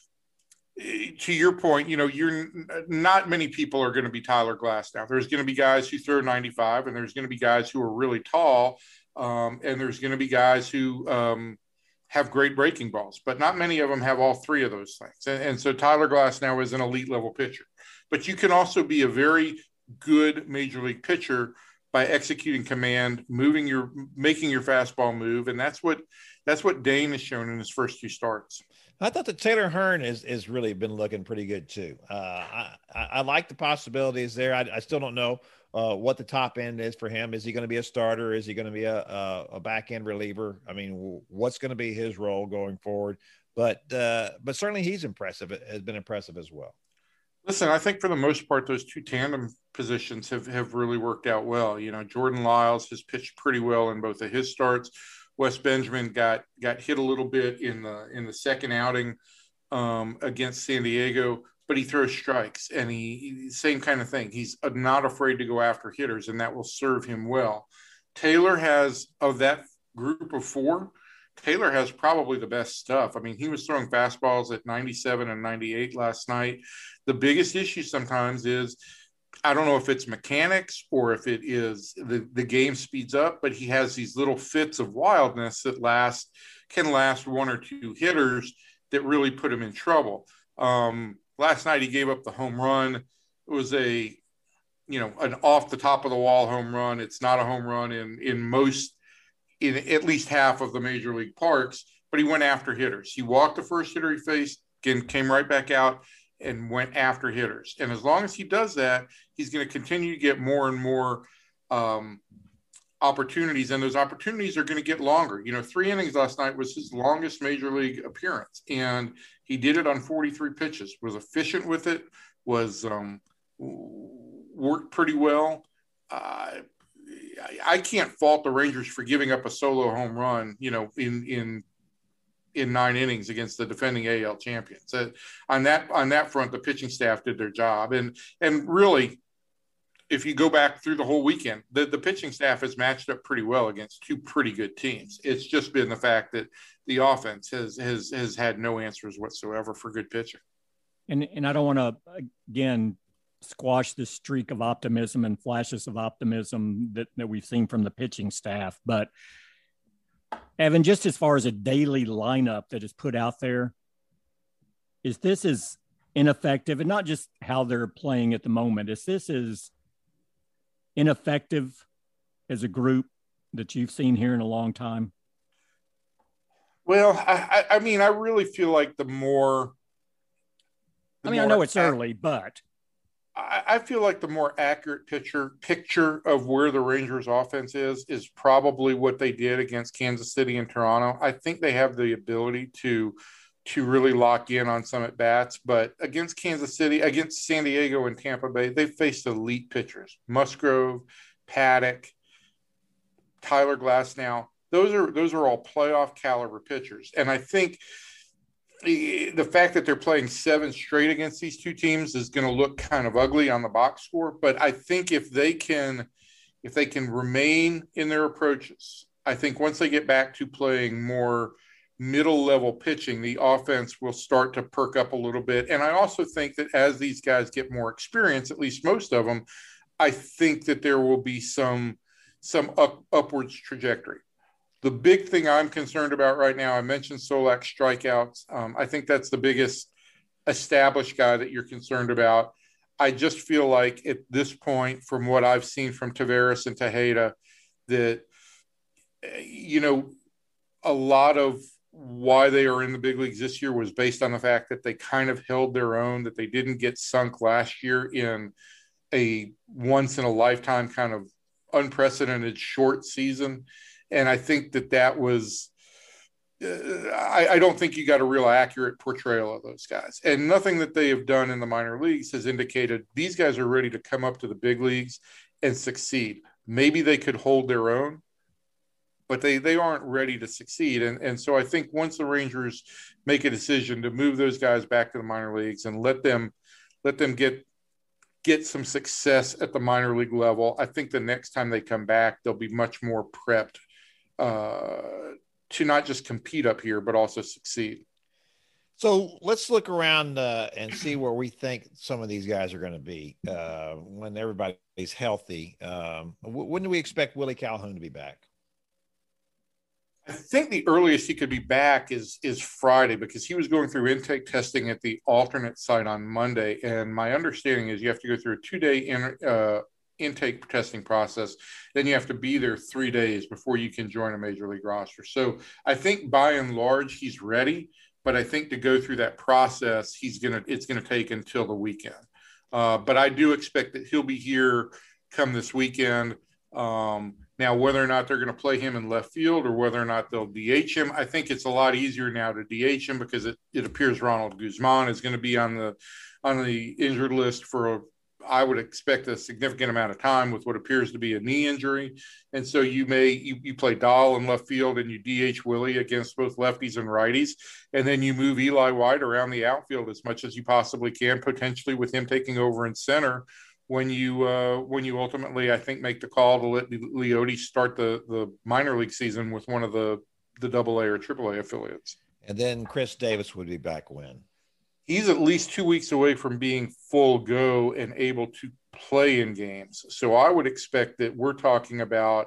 Speaker 1: to your point, you know, you're not many people are going to be Tyler Glasnow. There's going to be guys who throw ninety-five, and there's going to be guys who are really tall. Um, and there's going to be guys who um, have great breaking balls, but not many of them have all three of those things. And, and so Tyler Glasnow is an elite level pitcher, but you can also be a very good major league pitcher by executing command, moving your, making your fastball move. And that's what, that's what Dane has shown in his first two starts.
Speaker 4: I thought that Taylor Hearn is is really been looking pretty good too. Uh, I, I, I like the possibilities there. I, I still don't know uh, what the top end is for him. Is he going to be a starter? Is he going to be a, a, a back end reliever? I mean, what's going to be his role going forward? But uh, but certainly he's impressive. It has been impressive as well.
Speaker 1: Listen, I think for the most part, those two tandem positions have, have really worked out well. You know, Jordan Lyles has pitched pretty well in both of his starts. Wes Benjamin got got hit a little bit in the in the second outing um, against San Diego, but he throws strikes, and he, he same kind of thing. He's not afraid to go after hitters, and that will serve him well. Taylor has, of that group of four, Taylor has probably the best stuff. I mean, he was throwing fastballs at ninety-seven and ninety-eight last night. The biggest issue sometimes is, I don't know if it's mechanics or if it is the, the game speeds up, but he has these little fits of wildness that last, can last one or two hitters that really put him in trouble. Um, last night he gave up the home run. It was a, you know, an off the top of the wall home run. It's not a home run in, in most, in at least half of the major league parks, but he went after hitters. He walked the first hitter he faced, again, came right back out and went after hitters. And as long as he does that, he's going to continue to get more and more um, opportunities. And those opportunities are going to get longer. You know, three innings last night was his longest major league appearance. And he did it on forty-three pitches, was efficient with it, was um, worked pretty well. Uh, I can't fault the Rangers for giving up a solo home run, you know, in, in, in nine innings against the defending A L champions. Uh, on that, on that front, the pitching staff did their job. And, and really, if you go back through the whole weekend, the, the pitching staff has matched up pretty well against two pretty good teams. It's just been the fact that the offense has, has, has had no answers whatsoever for good pitching.
Speaker 3: And, and I don't want to, again, squash this streak of optimism and flashes of optimism that, that we've seen from the pitching staff. But Evan, just as far as a daily lineup that is put out there, is this as ineffective, and not just how they're playing at the moment, is this as ineffective as a group that you've seen here in a long time?
Speaker 1: Well, I, I, I mean, I really feel like the more. The
Speaker 3: I mean, I
Speaker 1: more
Speaker 3: know it's early, but
Speaker 1: I, I feel like the more accurate picture picture of where the Rangers' offense is is probably what they did against Kansas City and Toronto. I think they have the ability to to really lock in on some at bats, but against Kansas City, against San Diego and Tampa Bay, they faced elite pitchers: Musgrove, Paddock, Tyler Glasnow. Those are those are all playoff caliber pitchers, and I think the fact that they're playing seven straight against these two teams is going to look kind of ugly on the box score. But I think if they can, if they can remain in their approaches, I think once they get back to playing more middle level pitching, the offense will start to perk up a little bit. And I also think that as these guys get more experience, at least most of them, I think that there will be some, some up, upwards trajectory. The big thing I'm concerned about right now, I mentioned Solak's strikeouts. Um, I think that's the biggest established guy that you're concerned about. I just feel like at this point, from what I've seen from Taveras and Tejeda, that, you know, a lot of why they are in the big leagues this year was based on the fact that they kind of held their own, that they didn't get sunk last year in a once in a lifetime kind of unprecedented short season. And I think that that was, uh, I, I don't think you got a real accurate portrayal of those guys. And nothing that they have done in the minor leagues has indicated these guys are ready to come up to the big leagues and succeed. Maybe they could hold their own, but they, they aren't ready to succeed. And, and so I think once the Rangers make a decision to move those guys back to the minor leagues and let them, let them get, get some success at the minor league level, I think the next time they come back, they'll be much more prepped Uh, to not just compete up here, but also succeed.
Speaker 4: So let's look around uh, and see where we think some of these guys are going to be uh, when everybody's healthy. Um, when do we expect Willie Calhoun to be back?
Speaker 1: I think the earliest he could be back is is Friday, because he was going through intake testing at the alternate site on Monday. And my understanding is you have to go through a two-day in, uh, intake testing process. Then you have to be there three days before you can join a major league roster. So I think by and large, he's ready, but I think to go through that process, he's going to, it's going to take until the weekend. Uh, but I do expect that he'll be here come this weekend. Um, now, whether or not they're going to play him in left field or whether or not they'll D H him, I think it's a lot easier now to D H him because it, it appears Ronald Guzman is going to be on the, on the injured list for a, I would expect a significant amount of time with what appears to be a knee injury. And so you may, you, you play Dahl in left field and you D H Willie against both lefties and righties. And then you move Eli White around the outfield as much as you possibly can, potentially with him taking over in center when you, uh, when you ultimately, I think, make the call to let Leote start the, the minor league season with one of the, the double A or triple A affiliates.
Speaker 4: And then Chris Davis would be back when?
Speaker 1: He's at least two weeks away from being full go and able to play in games. So I would expect that we're talking about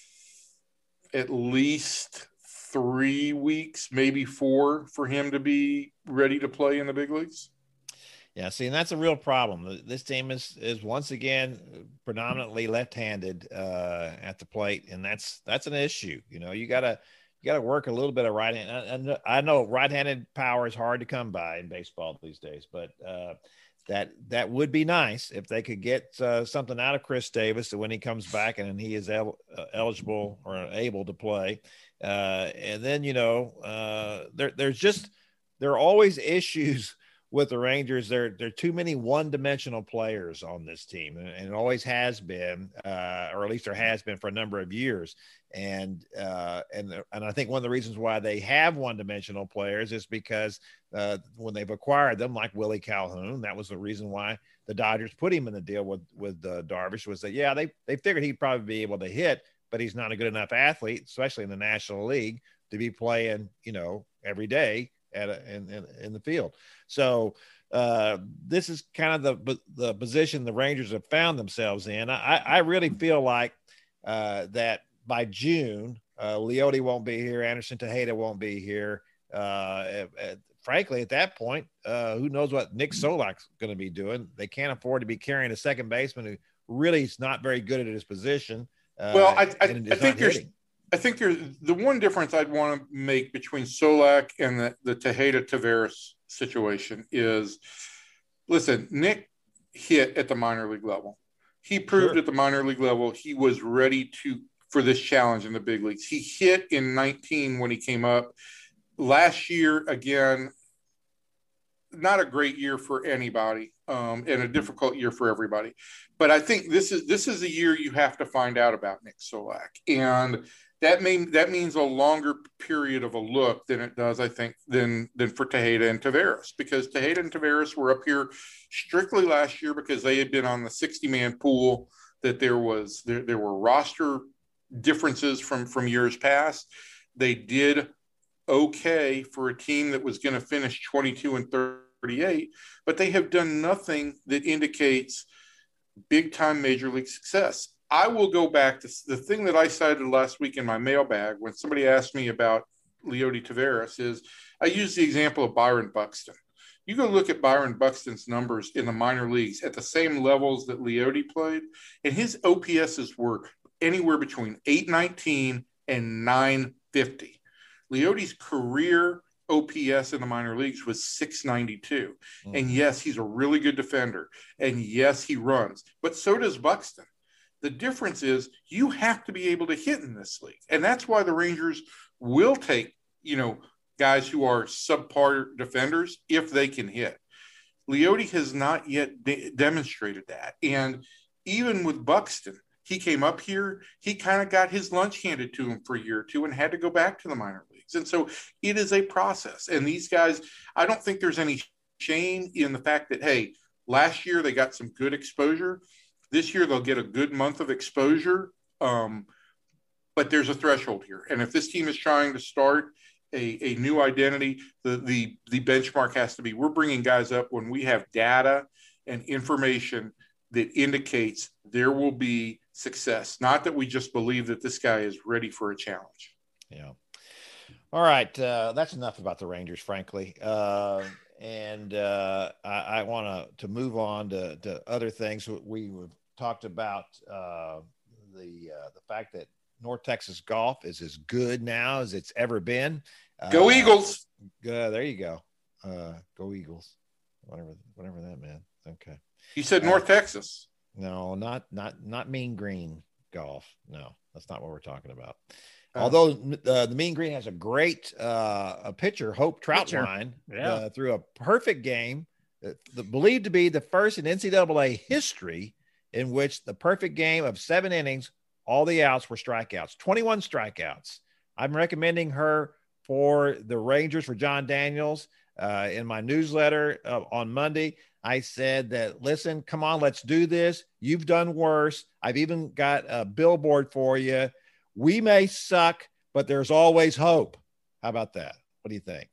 Speaker 1: at least three weeks, maybe four, for him to be ready to play in the big leagues.
Speaker 4: Yeah, see, and that's a real problem. This team is is once again predominantly left-handed uh, at the plate, and that's that's an issue. You know, you gotta you gotta work a little bit of right hand. And I know right-handed power is hard to come by in baseball these days, but uh, that that would be nice if they could get uh, something out of Chris Davis when he comes back and he is el- uh, eligible or able to play. Uh, and then you know, uh, there there's just there are always issues with the Rangers. There, there are too many one-dimensional players on this team, and, and it always has been, uh, or at least there has been for a number of years. And uh, and and I think one of the reasons why they have one-dimensional players is because uh, when they've acquired them, like Willie Calhoun, that was the reason why the Dodgers put him in the deal with with uh, Darvish, was that yeah they they figured he'd probably be able to hit, but he's not a good enough athlete, especially in the National League, to be playing you know every day at a, in, in in the field. So uh, this is kind of the the position the Rangers have found themselves in. I, I really feel like uh, that by June, uh, Leote won't be here, Anderson Tejeda won't be here. Uh, at, at, frankly, at that point, uh, who knows what Nick Solak's going to be doing? They can't afford to be carrying a second baseman who really is not very good at his position. Uh,
Speaker 1: well, I, I, I think you're. I think there's the one difference I'd want to make between Solak and the, the Tejeda Taveras situation is, listen, Nick hit at the minor league level. He proved
Speaker 4: Sure.
Speaker 1: at the minor league level he was ready to for this challenge in the big leagues. He hit in nineteen when he came up. Last year, again, not a great year for anybody, um, and a difficult year for everybody. But I think this is this is a year you have to find out about Nick Solak, and that mean that means a longer period of a look than it does, I think, than than for Tejeda and Taveras, because Tejeda and Taveras were up here strictly last year because they had been on the sixty-man pool. That there was there, there were roster differences from from years past. They did okay for a team that was going to finish twenty-two and thirty-eight, but they have done nothing that indicates big time major league success. I will go back to the thing that I cited last week in my mailbag when somebody asked me about Leody Taveras is I used the example of Byron Buxton. You go look at Byron Buxton's numbers in the minor leagues at the same levels that Leody played, and his O P S's were anywhere between eight nineteen and nine fifty. Leody's career O P S in the minor leagues was six ninety-two. Mm. And yes, he's a really good defender. And yes, he runs. But so does Buxton. The difference is you have to be able to hit in this league. And that's why the Rangers will take, you know, guys who are subpar defenders if they can hit. Leody has not yet de- demonstrated that. And even with Buxton, he came up here, he kind of got his lunch handed to him for a year or two and had to go back to the minor leagues. And so it is a process. And these guys, I don't think there's any shame in the fact that, hey, last year they got some good exposure. This year they'll get a good month of exposure. Um, but there's a threshold here. And if this team is trying to start a, a new identity, the, the, the benchmark has to be, we're bringing guys up when we have data and information that indicates there will be success. Not that we just believe that this guy is ready for a challenge.
Speaker 4: Yeah. All right. Uh, that's enough about the Rangers, frankly. Uh, and uh, I, I want to to move on to, to other things. We talked about uh, the uh, the fact that North Texas golf is as good now as it's ever been.
Speaker 1: Go
Speaker 4: uh,
Speaker 1: Eagles!
Speaker 4: Uh, there you go. Uh, go Eagles! Whatever, whatever that meant. Okay.
Speaker 1: You said North uh, Texas.
Speaker 4: No, not not not Mean Green golf. No, that's not what we're talking about. Oh. Although uh, the Mean Green has a great uh, a pitcher, Hope Troutline,
Speaker 3: yeah.
Speaker 4: uh, threw a perfect game, uh, the, believed to be the first in N C double A history in which the perfect game of seven innings, all the outs were strikeouts, twenty-one strikeouts. I'm recommending her for the Rangers for John Daniels. Uh, in my newsletter uh, on Monday, I said that, listen, come on, let's do this. You've done worse. I've even got a billboard for you. We may suck, but there's always hope. How about that? What do you think?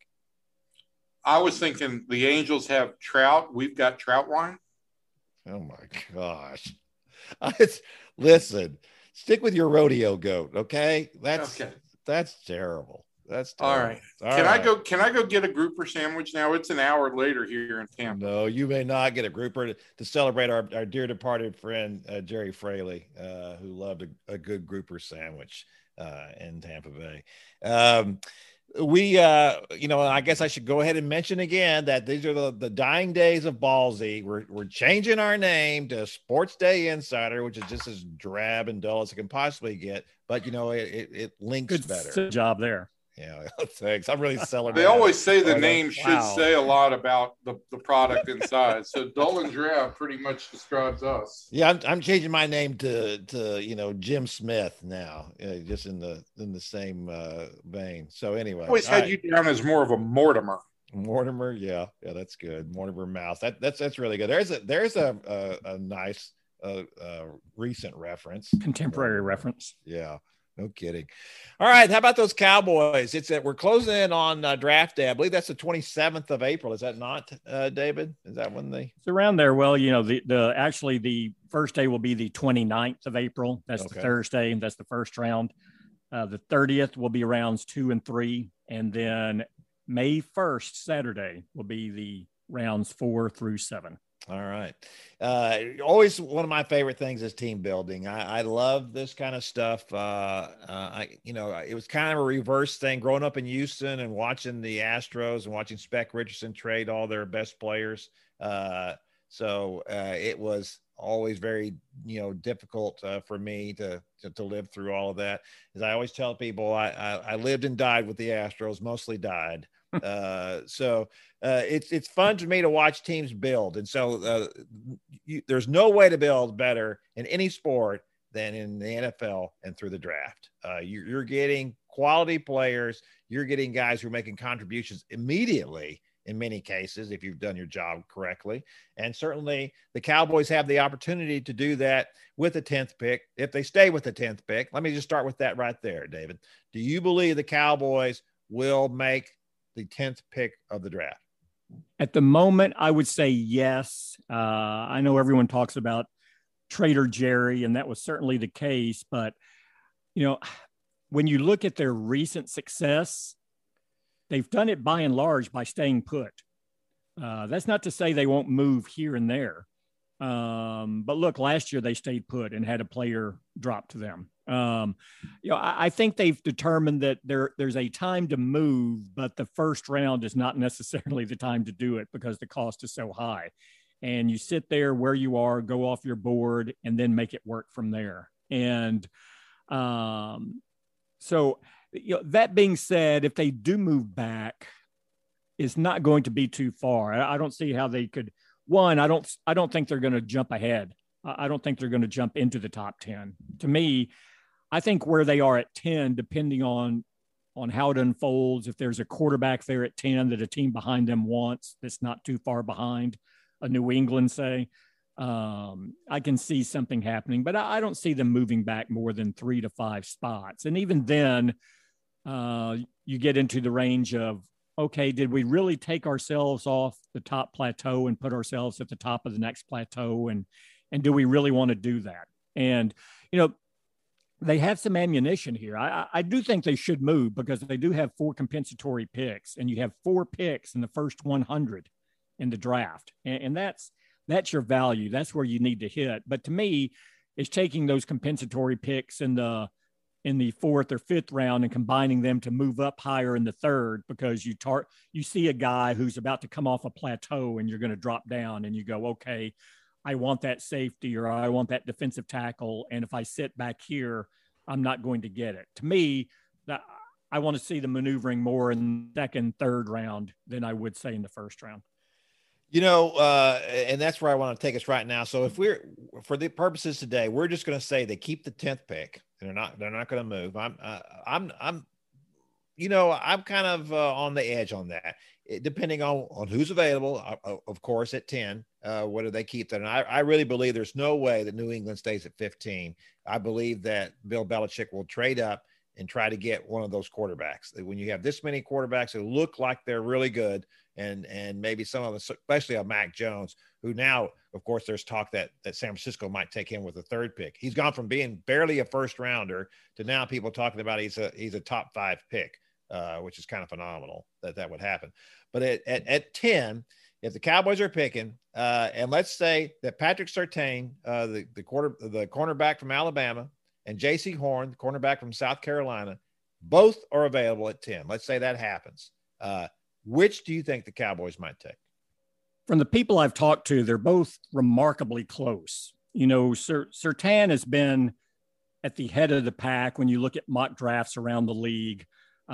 Speaker 1: I was thinking the Angels have Trout. We've got Troutline.
Speaker 4: Oh, my gosh. I, listen, stick with your rodeo goat, okay? That's okay. That's terrible. That's terrible.
Speaker 1: All right.
Speaker 4: All
Speaker 1: can
Speaker 4: right.
Speaker 1: I go? Can I go get a grouper sandwich now? It's an hour later here in Tampa.
Speaker 4: No, you may not get a grouper to, to celebrate our, our dear departed friend uh, Jerry Fraley, uh, who loved a, a good grouper sandwich uh, in Tampa Bay. Um, we, uh, you know, I guess I should go ahead and mention again that these are the, the dying days of Ballsy. We're we're changing our name to Sports Day Insider, which is just as drab and dull as it can possibly get. But you know, it it, it links
Speaker 3: good
Speaker 4: better.
Speaker 3: Good job there.
Speaker 4: Yeah, thanks. I'm really celebrating.
Speaker 1: They always say the
Speaker 4: oh,
Speaker 1: name
Speaker 4: wow.
Speaker 1: should say a lot about the, the product inside. So dull and drab pretty much describes us.
Speaker 4: Yeah, I'm, I'm changing my name to to you know Jim Smith now, uh, just in the in the same uh, vein. So anyway,
Speaker 1: I always had right. you down as more of a Mortimer.
Speaker 4: Mortimer, yeah, yeah, that's good. Mortimer Mouse. That that's that's really good. There's a there's a a, a nice uh, uh, recent reference,
Speaker 3: contemporary uh, reference.
Speaker 4: Yeah. No kidding. All right. How about those Cowboys? It's that we're closing in on uh, draft day. I believe that's the twenty-seventh of April. Is that not, uh, David? Is that when they?
Speaker 3: It's around there. Well, you know, the, the actually the first day will be the twenty-ninth of April. That's okay. The Thursday. And that's the first round. Uh, the thirtieth will be rounds two and three. And then May first, Saturday, will be the rounds four through seven.
Speaker 4: All right. Uh, always one of my favorite things is team building. I, I love this kind of stuff. Uh, uh, I, you know, it was kind of a reverse thing growing up in Houston and watching the Astros and watching Spec Richardson trade all their best players. Uh, so uh, it was always very, you know, difficult uh, for me to, to to live through all of that. As I always tell people, I, I, I lived and died with the Astros, mostly died. uh, so uh, it's it's fun to me to watch teams build, and so uh, you, there's no way to build better in any sport than in the N F L and through the draft. Uh, you're, you're getting quality players. You're getting guys who are making contributions immediately in many cases if you've done your job correctly. And certainly the Cowboys have the opportunity to do that with the tenth pick if they stay with the tenth pick. Let me just start with that right there, David. Do you believe the Cowboys will make the tenth pick of the draft?
Speaker 3: At the moment, I would say yes. Uh, I know everyone talks about Trader Jerry, and that was certainly the case. But, you know, when you look at their recent success, they've done it by and large by staying put. Uh, that's not to say they won't move here and there. Um, but look, last year they stayed put and had a player drop to them. Um, you know, I, I think they've determined that there, there's a time to move, but the first round is not necessarily the time to do it because the cost is so high. And you sit there where you are, go off your board, and then make it work from there. And um, so, you know, that being said, if they do move back, it's not going to be too far. I, I don't see how they could. One, I don't. I don't think they're going to jump ahead. I don't think they're going to jump into the top ten. To me, I think where they are at ten, depending on on how it unfolds, if there's a quarterback there at ten that a team behind them wants, that's not too far behind, a New England, say, um, I can see something happening. But I, I don't see them moving back more than three to five spots. And even then, uh, you get into the range of, okay, did we really take ourselves off the top plateau and put ourselves at the top of the next plateau? And, and do we really want to do that? And, you know, they have some ammunition here. I, I do think they should move because they do have four compensatory picks, and you have four picks in the first one hundred in the draft. And, and that's, that's your value. That's where you need to hit. But to me, it's taking those compensatory picks in the, in the fourth or fifth round and combining them to move up higher in the third, because you tar- you see a guy who's about to come off a plateau and you're going to drop down and you go, okay, I want that safety or I want that defensive tackle. And if I sit back here, I'm not going to get it. To me, that I want to see the maneuvering more in the second, third round than I would say in the first round.
Speaker 4: You know, uh, and that's where I want to take us right now. So if we're, for the purposes today, we're just going to say they keep the tenth pick. They're not, they're not going to move. I'm, uh, I'm, I'm, you know, I'm kind of uh, on the edge on that, it, depending on, on who's available, uh, of course, at ten, uh, what do they keep that? And I, I really believe there's no way that New England stays at fifteen. I believe that Bill Belichick will trade up and try to get one of those quarterbacks. When you have this many quarterbacks who look like they're really good, and and maybe some of them, especially a Mac Jones, who now, of course, there's talk that that San Francisco might take him with a third pick. He's gone from being barely a first rounder to now people talking about he's a he's a top five pick, uh, which is kind of phenomenal that that would happen. But at at, at ten, if the Cowboys are picking, uh, and let's say that Patrick Surtain, uh, the the quarter the cornerback from Alabama, and J C Horn, the cornerback from South Carolina, both are available at ten. Let's say that happens. Uh, which do you think the Cowboys might take?
Speaker 3: From the people I've talked to, they're both remarkably close. You know, Sir, Surtain has been at the head of the pack when you look at mock drafts around the league.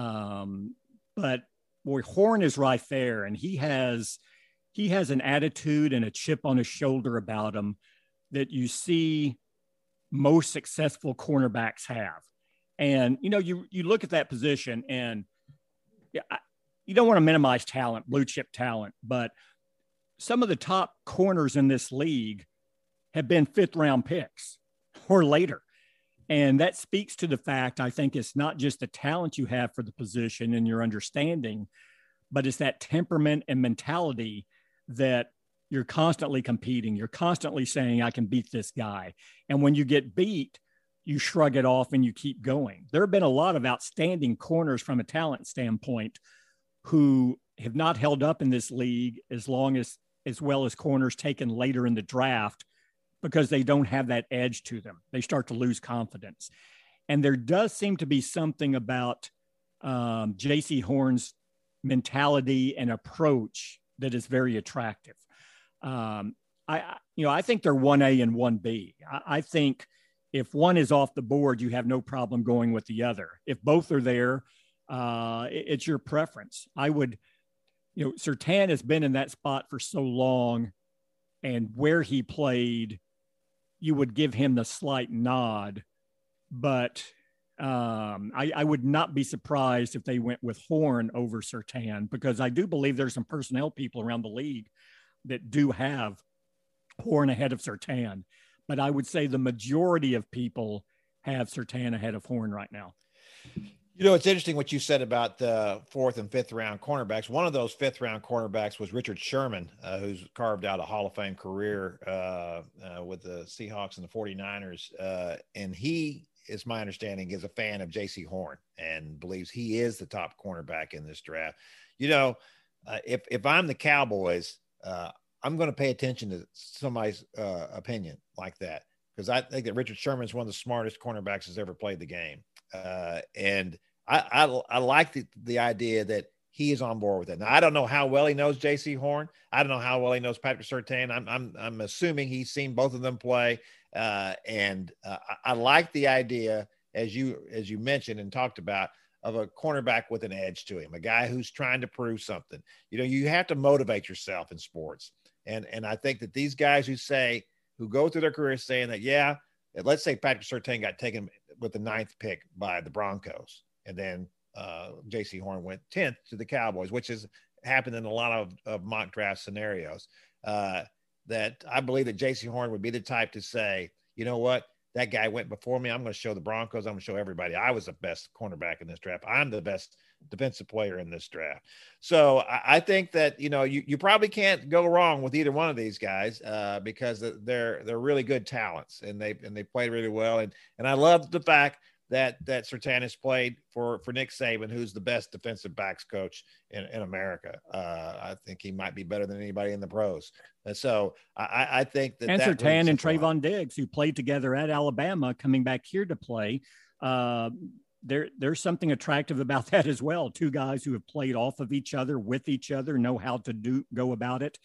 Speaker 3: Um, but boy, Horn is right there, and he has he has an attitude and a chip on his shoulder about him that you see most successful cornerbacks have. And, you know, you, you look at that position and yeah, I, you don't want to minimize talent, blue chip talent, but some of the top corners in this league have been fifth round picks or later. And that speaks to the fact, I think it's not just the talent you have for the position and your understanding, but it's that temperament and mentality that you're constantly competing. You're constantly saying, I can beat this guy. And when you get beat, you shrug it off and you keep going. There have been a lot of outstanding corners from a talent standpoint who have not held up in this league as long as, as well as corners taken later in the draft because they don't have that edge to them. They start to lose confidence. And there does seem to be something about um, J C Horn's mentality and approach that is very attractive. Um, I, you know, I think they're one A and one B. I, I think if one is off the board, you have no problem going with the other. If both are there, uh, it, it's your preference. I would, you know, Surtain has been in that spot for so long, and where he played, you would give him the slight nod, but um, I, I would not be surprised if they went with Horn over Surtain, because I do believe there's some personnel people around the league that do have Horn ahead of Surtain, but I would say the majority of people have Surtain ahead of Horn right now.
Speaker 4: You know, it's interesting what you said about the fourth and fifth round cornerbacks. One of those fifth round cornerbacks was Richard Sherman, uh, who's carved out a Hall of Fame career uh, uh, with the Seahawks and the forty-niners. Uh, and he, is my understanding, is a fan of J C Horn and believes he is the top cornerback in this draft. You know, uh, if, if I'm the Cowboys, uh, I'm going to pay attention to somebody's uh, opinion like that, because I think that Richard Sherman is one of the smartest cornerbacks that's ever played the game. Uh, and I, I, I like the, the idea that he is on board with it. Now, I don't know how well he knows J C Horn. I don't know how well he knows Patrick Surtain. I'm, I'm, I'm assuming he's seen both of them play. Uh, and uh, I, I like the idea, as you, as you mentioned and talked about, of a cornerback with an edge to him, a guy who's trying to prove something. You know, you have to motivate yourself in sports. And, and I think that these guys who say, who go through their career saying that, yeah, let's say Patrick Surtain got taken with the ninth pick by the Broncos, and then uh, J C Horn went tenth to the Cowboys, which has happened in a lot of, of mock draft scenarios, uh, that I believe that J C Horn would be the type to say, you know what, that guy went before me. I'm going to show the Broncos. I'm going to show everybody I was the best cornerback in this draft. I'm the best defensive player in this draft. So I, I think that, you know, you, you probably can't go wrong with either one of these guys uh, because they're, they're really good talents, and they, and they played really well. And, and I love the fact that, that Surtain has played for, for Nick Saban, who's the best defensive backs coach in, in America. Uh, I think he might be better than anybody in the pros. And so I, I think that
Speaker 3: and
Speaker 4: that
Speaker 3: Surtain and Trayvon Diggs, who played together at Alabama, coming back here to play, uh, there, there's something attractive about that as well. Two guys who have played off of each other, with each other, know how to do go about it.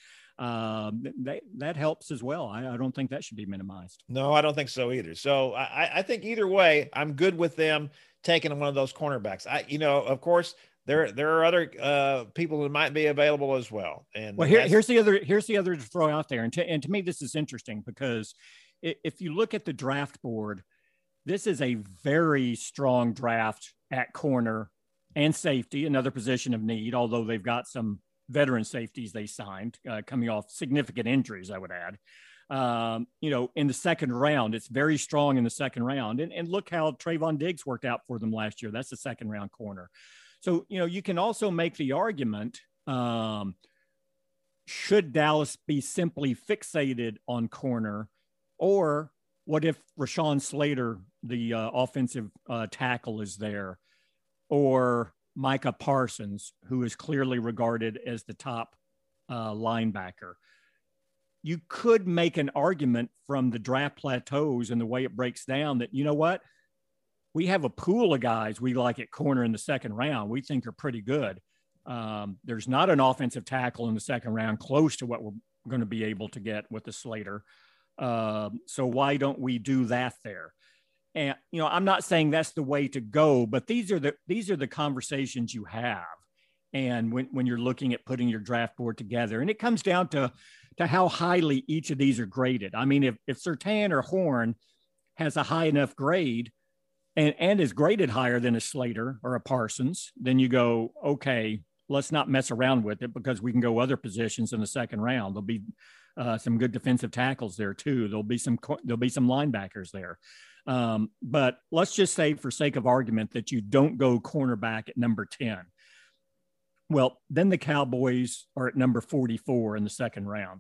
Speaker 3: Um, that, that helps as well. I, I don't think that should be minimized.
Speaker 4: No, I don't think so either. So I, I think either way, I'm good with them taking one of those cornerbacks. I, you know, of course, there there are other uh, people that might be available as well. And
Speaker 3: well, here, here's the other here's the other to throw out there. And to, and to me, this is interesting because if you look at the draft board, this is a very strong draft at corner and safety, another position of need, although they've got some veteran safeties they signed uh, coming off significant injuries, I would add. Um, you know, in the second round, it's very strong in the second round. And, and look how Trayvon Diggs worked out for them last year. That's the second round corner. So, you know, you can also make the argument, um, should Dallas be simply fixated on corner, or what if Rashawn Slater, the uh, offensive uh, tackle, is there, or Micah Parsons, who is clearly regarded as the top uh, linebacker? You could make an argument from the draft plateaus and the way it breaks down that, you know what, we have a pool of guys we like at corner in the second round we think are pretty good. Um, there's not an offensive tackle in the second round close to what we're going to be able to get with the Slater. Um, so why don't we do that there? And, you know, I'm not saying that's the way to go, but these are the, these are the conversations you have. And when, when you're looking at putting your draft board together, and it comes down to, to how highly each of these are graded. I mean, if, if Surtain or Horn has a high enough grade and, and is graded higher than a Slater or a Parsons, then you go, okay, let's not mess around with it because we can go other positions in the second round. There'll be uh, some good defensive tackles there too. There'll be some, there'll be some linebackers there. Um, but let's just say, for sake of argument, that you don't go cornerback at number ten. Well, then the Cowboys are at number forty-four in the second round.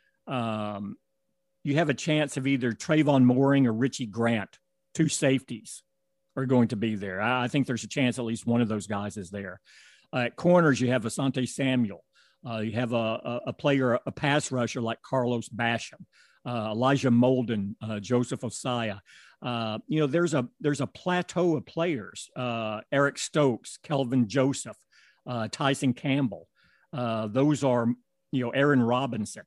Speaker 3: Um, you have a chance of either Trayvon Mooring or Richie Grant, two safeties, are going to be there. I, I think there's a chance at least one of those guys is there. Uh, at corners, you have Asante Samuel. Uh, you have a, a, a player, a pass rusher like Carlos Basham, uh, Elijah Molden, uh, Joseph Osaya. Uh, you know, there's a there's a plateau of players. Uh, Eric Stokes, Kelvin Joseph, uh, Tyson Campbell. Uh, those are, you know, Aaron Robinson,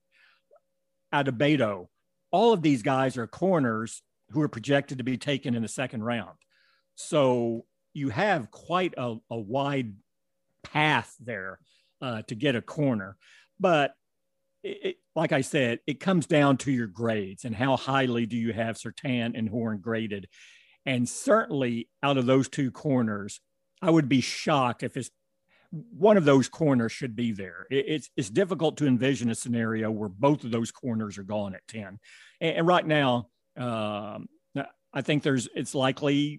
Speaker 3: Adebayo. All of these guys are corners who are projected to be taken in the second round. So you have quite a, a wide path there uh, to get a corner. But it, it, like I said, it comes down to your grades and how highly do you have Surtain and Horn graded. And certainly out of those two corners, I would be shocked if it's one of those corners should be there. It, it's, it's difficult to envision a scenario where both of those corners are gone at ten. And, and right now, um, I think there's, it's likely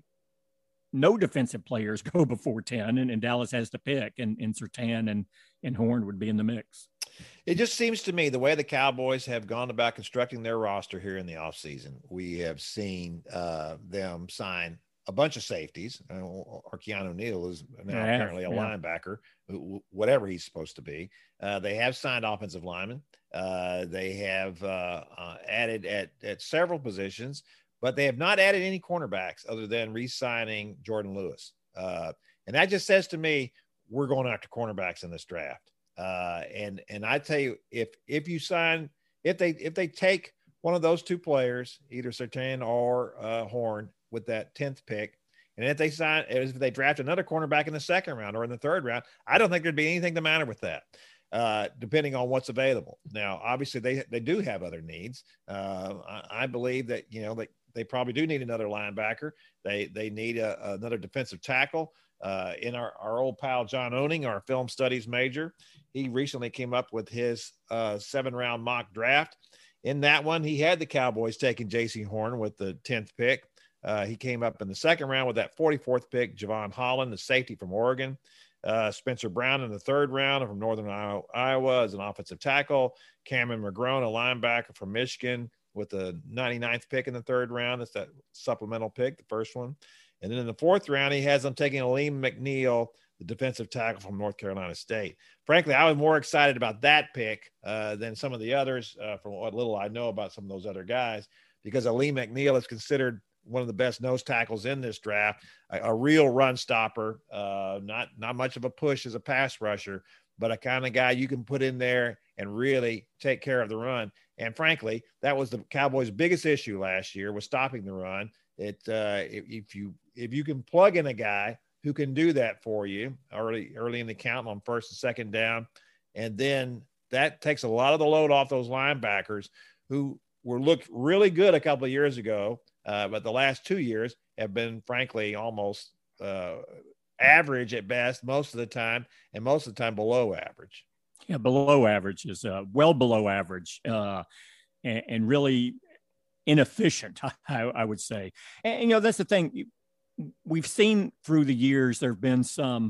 Speaker 3: no defensive players go before ten, and, and Dallas has to pick, and, and Surtain and, and Horn would be in the mix.
Speaker 4: It just seems to me the way the Cowboys have gone about constructing their roster here in the offseason, we have seen uh, them sign a bunch of safeties. Uh, Keanu Neal is now yeah, apparently a yeah. linebacker, whatever he's supposed to be. Uh, they have signed offensive linemen. Uh, they have uh, uh, added at, at several positions, but they have not added any cornerbacks other than re-signing Jordan Lewis. Uh, and that just says to me, we're going after cornerbacks in this draft. Uh, and, and I tell you, if, if you sign, if they, if they take one of those two players, either Surtain or uh, Horn, with that tenth pick, and if they sign, if they draft another cornerback in the second round or in the third round, I don't think there'd be anything the matter with that, uh, depending on what's available. Now, obviously, they they do have other needs. Uh, I, I believe that you know they they probably do need another linebacker. They they need a, another defensive tackle. Uh, in our, our old pal John Owning, our film studies major, he recently came up with his uh, seven round mock draft. In that one, he had the Cowboys taking J C Horn with the tenth pick. Uh, he came up in the second round with that forty-fourth pick, Javon Holland, the safety from Oregon. Uh, Spencer Brown in the third round from Northern Iowa as an offensive tackle. Cameron McGrone, a linebacker from Michigan, with the ninety-ninth pick in the third round. That's that supplemental pick, the first one. And then in the fourth round, he has them taking Aleem McNeil, the defensive tackle from North Carolina State. Frankly, I was more excited about that pick uh, than some of the others uh, from what little I know about some of those other guys, because Aleem McNeil is considered one of the best nose tackles in this draft, a, a real run stopper, uh, not, not much of a push as a pass rusher, but a kind of guy you can put in there and really take care of the run. And frankly, that was the Cowboys' biggest issue last year, was stopping the run. It, uh, if, if you, if you can plug in a guy who can do that for you early, early in the count on first and second down, and then that takes a lot of the load off those linebackers who were looked really good a couple of years ago. Uh, but the last two years have been, frankly, almost uh, average at best most of the time, and most of the time below average.
Speaker 3: Yeah, below average is uh, well below average uh, and, and really inefficient, I, I would say. And, you know, that's the thing. We've seen through the years there have been some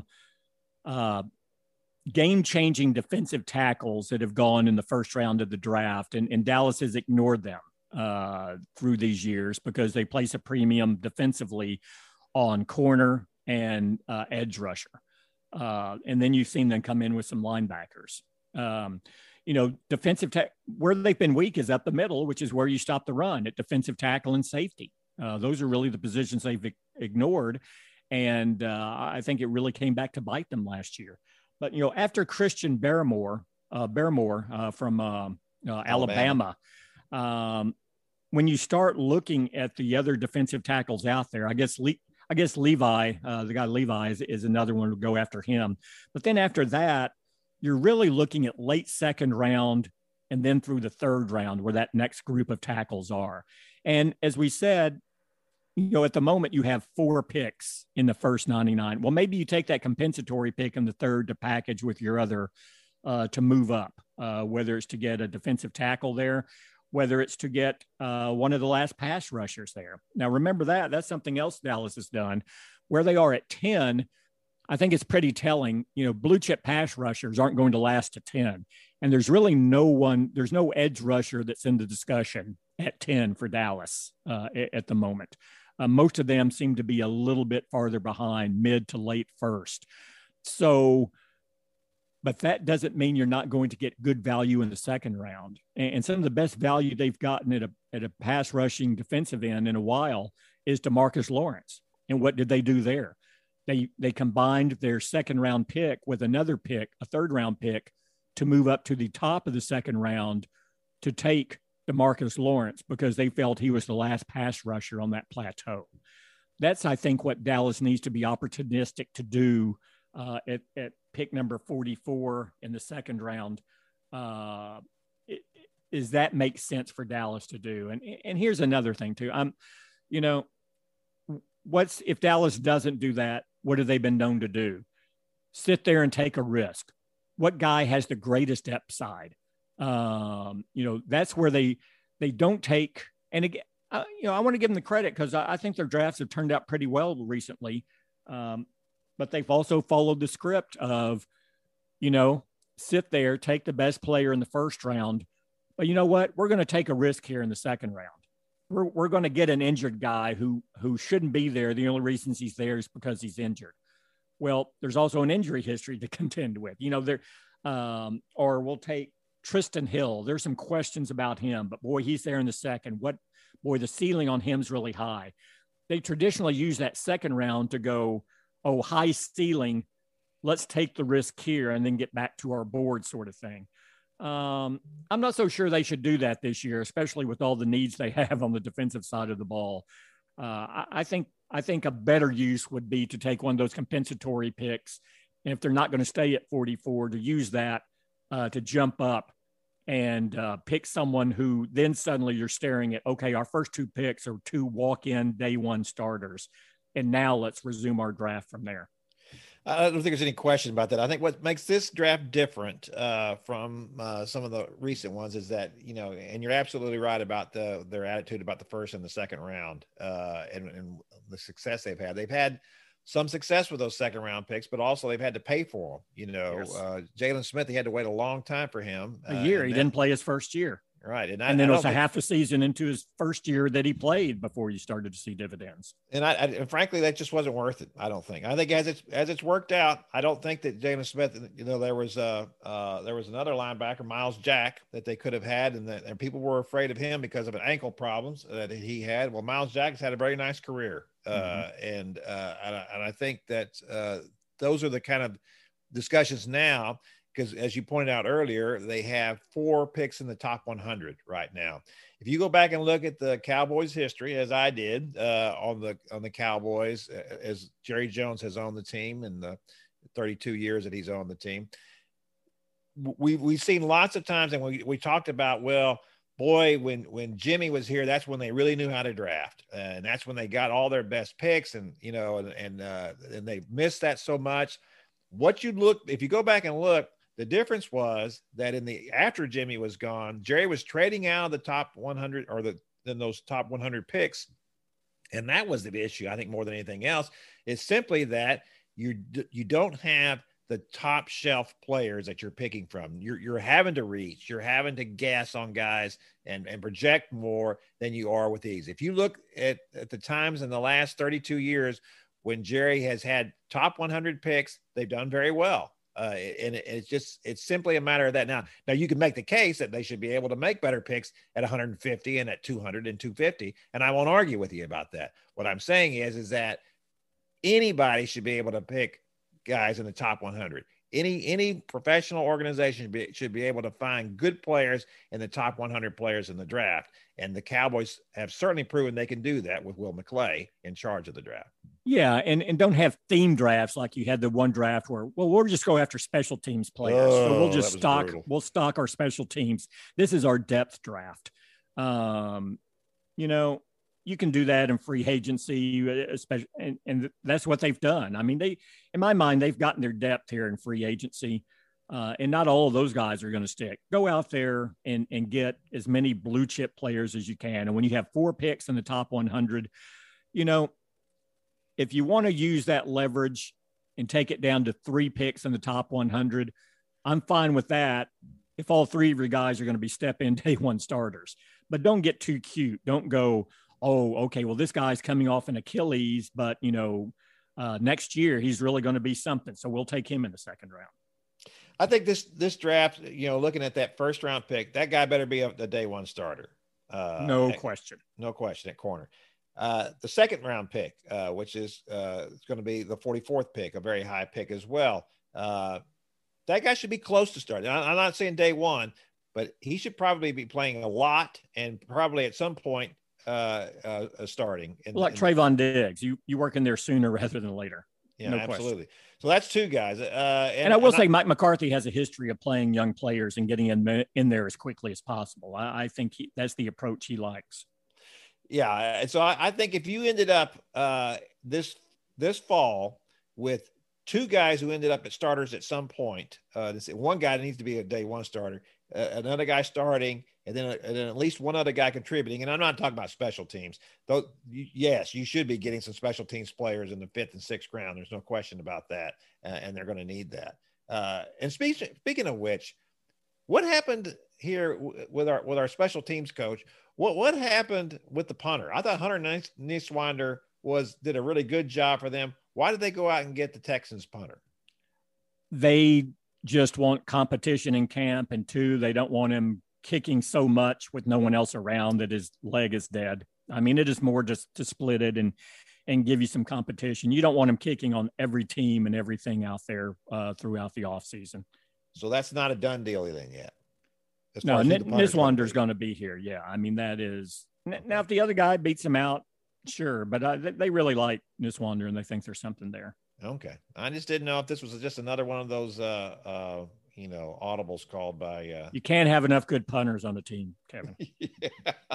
Speaker 3: uh, game-changing defensive tackles that have gone in the first round of the draft, and, and Dallas has ignored them uh, through these years because they place a premium defensively on corner and uh, edge rusher. Uh, and then you've seen them come in with some linebackers. Um, you know, defensive ta- where they've been weak is up the middle, which is where you stop the run at defensive tackle and safety. Uh, those are really the positions they've ignored. And uh, I think it really came back to bite them last year. But, you know, after Christian Barmore, uh, Barmore uh, from uh, uh, Alabama, um, when you start looking at the other defensive tackles out there, I guess Le- I guess Levi, uh, the guy Levi is, is another one to go after him. But then after that, you're really looking at late second round and then through the third round where that next group of tackles are. And as we said, you know, at the moment you have four picks in the first ninety-nine. Well, maybe you take that compensatory pick in the third to package with your other uh, to move up, uh, whether it's to get a defensive tackle there, whether it's to get uh, one of the last pass rushers there. Now, remember that. That's something else Dallas has done. Where they are at ten, I think it's pretty telling. You know, blue chip pass rushers aren't going to last to ten. And there's really no one, there's no edge rusher that's in the discussion at ten for Dallas uh, at the moment. Uh, most of them seem to be a little bit farther behind, mid to late first. So but that doesn't mean you're not going to get good value in the second round. And, and some of the best value they've gotten at a at a pass rushing defensive end in a while is DeMarcus Lawrence. And what did they do there? They they combined their second round pick with another pick, a third round pick, to move up to the top of the second round to take DeMarcus Lawrence because they felt he was the last pass rusher on that plateau. That's, I think, what Dallas needs to be opportunistic to do uh, at, at pick number forty-four in the second round. Uh, it, is that makes sense for Dallas to do? And and here's another thing too. I'm, you know, what's if Dallas doesn't do that? What have they been known to do? Sit there and take a risk. What guy has the greatest upside? Um, you know, that's where they they don't take. And again, uh, you know, I want to give them the credit because I, I think their drafts have turned out pretty well recently. Um, but they've also followed the script of, you know, sit there, take the best player in the first round. But you know what? We're going to take a risk here in the second round. We're we're going to get an injured guy who who shouldn't be there. The only reasons he's there is because he's injured. Well, there's also an injury history to contend with. You know, there um, or we'll take Tristan Hill. There's some questions about him, but boy, he's there in the second. What boy, the ceiling on him's really high. They traditionally use that second round to go, oh, high ceiling. Let's take the risk here and then get back to our board sort of thing. Um, I'm not so sure they should do that this year, especially with all the needs they have on the defensive side of the ball. Uh, I, I think I think a better use would be to take one of those compensatory picks, and if they're not going to stay at forty-four, to use that uh, to jump up and uh, pick someone who then suddenly you're staring at, okay, our first two picks are two walk-in day one starters, and now let's resume our draft from there.
Speaker 4: I don't think there's any question about that. I think what makes this draft different uh, from uh, some of the recent ones is that, you know, and you're absolutely right about the their attitude about the first and the second round uh, and, and the success they've had. They've had some success with those second round picks, but also they've had to pay for them. You know, yes. uh, Jalen Smith, he had to wait a long time for him.
Speaker 3: A year.
Speaker 4: Uh,
Speaker 3: he
Speaker 4: then,
Speaker 3: didn't play his first year.
Speaker 4: Right. And, I,
Speaker 3: and then
Speaker 4: I
Speaker 3: it was a
Speaker 4: think,
Speaker 3: half a season into his first year that he played before you started to see dividends.
Speaker 4: And I, I and frankly, that just wasn't worth it. I don't think. I think as it's as it's worked out, I don't think that Jalen Smith. You know, there was uh, uh there was another linebacker, Miles Jack, that they could have had, and that and people were afraid of him because of an ankle problems that he had. Well, Miles Jack's had a very nice career, uh, mm-hmm. and uh, and I, and I think that uh, those are the kind of discussions now. Because as you pointed out earlier, they have four picks in the top one hundred right now. If you go back and look at the Cowboys' history, as I did uh, on the on the Cowboys, as Jerry Jones has owned the team in the thirty-two years that he's owned the team, we we've seen lots of times, and we we talked about, well, boy, when when Jimmy was here, that's when they really knew how to draft, uh, and that's when they got all their best picks, and you know, and and, uh, and they missed that so much. What you look, if you go back and look. The difference was that in the after Jimmy was gone, Jerry was trading out of the top one hundred or the then those top one hundred picks, and that was the issue. I think more than anything else, is simply that you you don't have the top shelf players that you're picking from. You're you're having to reach, you're having to guess on guys and and project more than you are with these. If you look at at the times in the last thirty-two years when Jerry has had top one hundred picks, they've done very well. Uh, and it, it's just, it's simply a matter of that. Now, now you can make the case that they should be able to make better picks at one hundred fifty and at two hundred and two fifty. And I won't argue with you about that. What I'm saying is, is that anybody should be able to pick guys in the top one hundred. Any, any professional organization should be, should be able to find good players in the top one hundred players in the draft. And the Cowboys have certainly proven they can do that with Will McClay in charge of the draft.
Speaker 3: Yeah, and, and don't have theme drafts like you had the one draft where, well, we'll just go after special teams players.
Speaker 4: Oh,
Speaker 3: so we'll just stock
Speaker 4: brutal.
Speaker 3: we'll stock our special teams. This is our depth draft. Um, you know, you can do that in free agency, especially, and, and that's what they've done. I mean, they, in my mind, they've gotten their depth here in free agency. Uh, and not all of those guys are going to stick. Go out there and, and get as many blue chip players as you can. And when you have four picks in the top one hundred, you know, if you want to use that leverage and take it down to three picks in the top one hundred, I'm fine with that if all three of your guys are going to be step-in day one starters. But don't get too cute. Don't go, oh, okay, well, this guy's coming off an Achilles, but, you know, uh, next year he's really going to be something. So we'll take him in the second round.
Speaker 4: I think this this draft, you know, looking at that first round pick, that guy better be a, a day one starter. Uh,
Speaker 3: no
Speaker 4: at,
Speaker 3: question.
Speaker 4: No question at corner. Uh, the second round pick, uh, which is uh, it's going to be the forty-fourth pick, a very high pick as well. Uh, that guy should be close to starting. I'm not saying day one, but he should probably be playing a lot and probably at some point uh, uh, starting. In,
Speaker 3: well, like
Speaker 4: in,
Speaker 3: Trayvon Diggs, you you work in there sooner rather than later.
Speaker 4: Yeah,
Speaker 3: no
Speaker 4: absolutely.
Speaker 3: question.
Speaker 4: So that's two guys. Uh, and,
Speaker 3: and I will
Speaker 4: and
Speaker 3: say
Speaker 4: I,
Speaker 3: Mike McCarthy has a history of playing young players and getting in, in there as quickly as possible. I, I think he, that's the approach he likes.
Speaker 4: Yeah. And so I, I think if you ended up uh, this this fall with two guys who ended up at starters at some point, uh, this, one guy needs to be a day one starter, uh, another guy starting, and then, and then at least one other guy contributing. And I'm not talking about special teams. Though, yes, you should be getting some special teams players in the fifth and sixth round. There's no question about that, uh, and they're going to need that. Uh, and speaking speaking of which, what happened here w- with our with our special teams coach? What what happened with the punter? I thought Hunter Niswander was did a really good job for them. Why did they go out and get the Texans punter?
Speaker 3: They just want competition in camp, and two, they don't want him kicking so much with no one else around that his leg is dead. I mean, it is more just to split it and and give you some competition. You don't want him kicking on every team and everything out there uh, throughout the offseason.
Speaker 4: So that's not a done deal then yet.
Speaker 3: No, Niswander's going to be here. Yeah, I mean, that is – now, if the other guy beats him out, sure. But uh, they really like Niswander, and they think there's something there.
Speaker 4: Okay. I just didn't know if this was just another one of those, uh, uh, you know, audibles called by uh... –
Speaker 3: You can't have enough good punters on the team, Kevin.
Speaker 4: Yeah.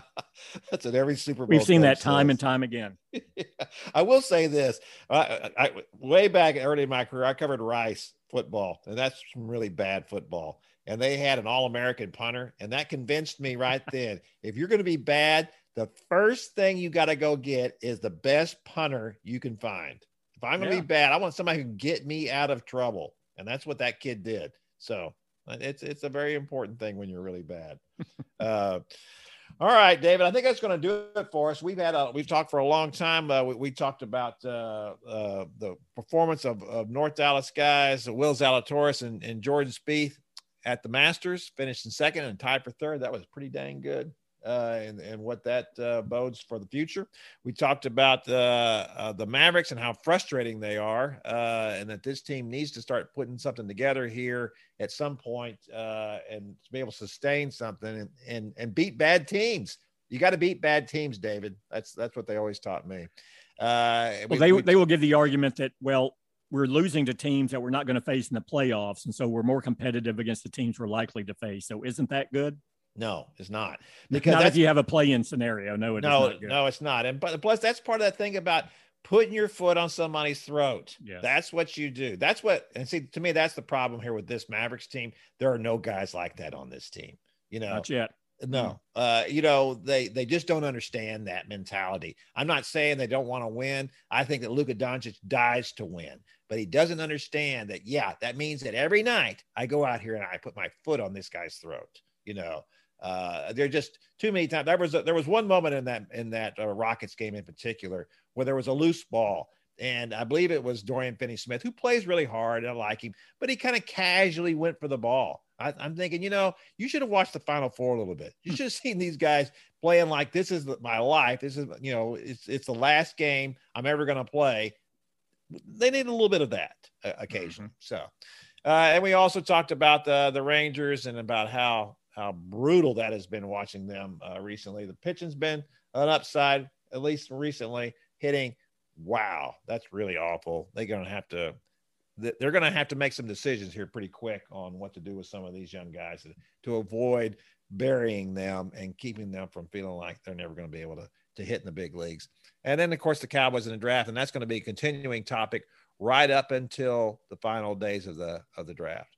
Speaker 4: That's what every Super Bowl
Speaker 3: We've seen that
Speaker 4: says.
Speaker 3: time and time again.
Speaker 4: Yeah. I will say this. I, I, way back early in my career, I covered Rice football, and that's some really bad football. And they had an All-American punter, and that convinced me right then, if you're going to be bad, the first thing you got to go get is the best punter you can find. If I'm going to
Speaker 3: Yeah.
Speaker 4: be bad, I want somebody who can get me out of trouble. And that's what that kid did. So it's it's a very important thing when you're really bad. uh, all right, David, I think that's going to do it for us. We've had a, we've talked for a long time. Uh, we, we talked about uh, uh, the performance of, of North Dallas guys, Will Zalatoris and, and Jordan Spieth at the Masters, finished in second and tied for third. That was pretty dang good. Uh, and, and what that uh, bodes for the future. We talked about uh, uh, the Mavericks and how frustrating they are, uh, and that this team needs to start putting something together here at some point, uh, and to be able to sustain something and and, and beat bad teams. You got to beat bad teams, David. That's that's what they always taught me. Uh,
Speaker 3: well,
Speaker 4: we,
Speaker 3: they
Speaker 4: we,
Speaker 3: they will give the argument that, well, we're losing to teams that we're not going to face in the playoffs, and so we're more competitive against the teams we're likely to face. So isn't that good?
Speaker 4: No, it's not. Because
Speaker 3: not if you have a play-in scenario. No, it
Speaker 4: no,
Speaker 3: is not good.
Speaker 4: no, it's not. And but plus, that's part of that thing about putting your foot on somebody's throat.
Speaker 3: Yes.
Speaker 4: That's what you do. That's what. And see, to me, that's the problem here with this Mavericks team. There are no guys like that on this team. You know,
Speaker 3: Not yet.
Speaker 4: no. Uh, you know, they they just don't understand that mentality. I'm not saying they don't want to win. I think that Luka Doncic dies to win, but he doesn't understand that. Yeah, that means that every night I go out here and I put my foot on this guy's throat. You know. Uh, they're just too many times. There was a, there was one moment in that in that uh, Rockets game in particular where there was a loose ball, and I believe it was Dorian Finney-Smith, who plays really hard. I like him, but he kind of casually went for the ball. I, I'm thinking, you know, you should have watched the Final Four a little bit. You should have seen these guys playing like this is my life. This is, you know, it's it's the last game I'm ever going to play. They need a little bit of that uh, occasionally. Mm-hmm. So, uh, and we also talked about the the Rangers and about how. how brutal that has been watching them uh, recently. The pitching's been an upside, at least recently. Hitting, wow, that's really awful. They're going to have to they're going to have to make some decisions here pretty quick on what to do with some of these young guys to, to avoid burying them and keeping them from feeling like they're never going to be able to, to hit in the big leagues. And then, of course, the Cowboys in the draft, and that's going to be a continuing topic right up until the final days of the of the draft.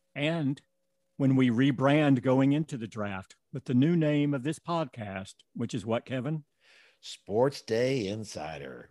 Speaker 3: And when we rebrand going into the draft with the new name of this podcast, which is what, Kevin?
Speaker 4: Sports Day Insider.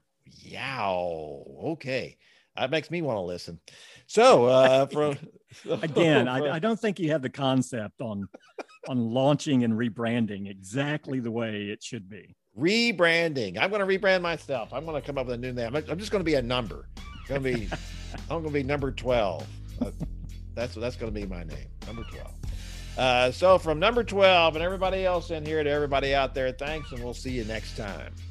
Speaker 4: Yow. Okay. That makes me want to listen. So, uh, from
Speaker 3: again, I, I don't think you have the concept on on launching and rebranding exactly the way it should be.
Speaker 4: Rebranding. I'm going to rebrand myself. I'm going to come up with a new name. I'm just going to be a number. It's going to be, I'm going to be number twelve. Uh, That's that's going to be my name, number twelve. Uh, so from number twelve and everybody else in here to everybody out there, thanks, and we'll see you next time.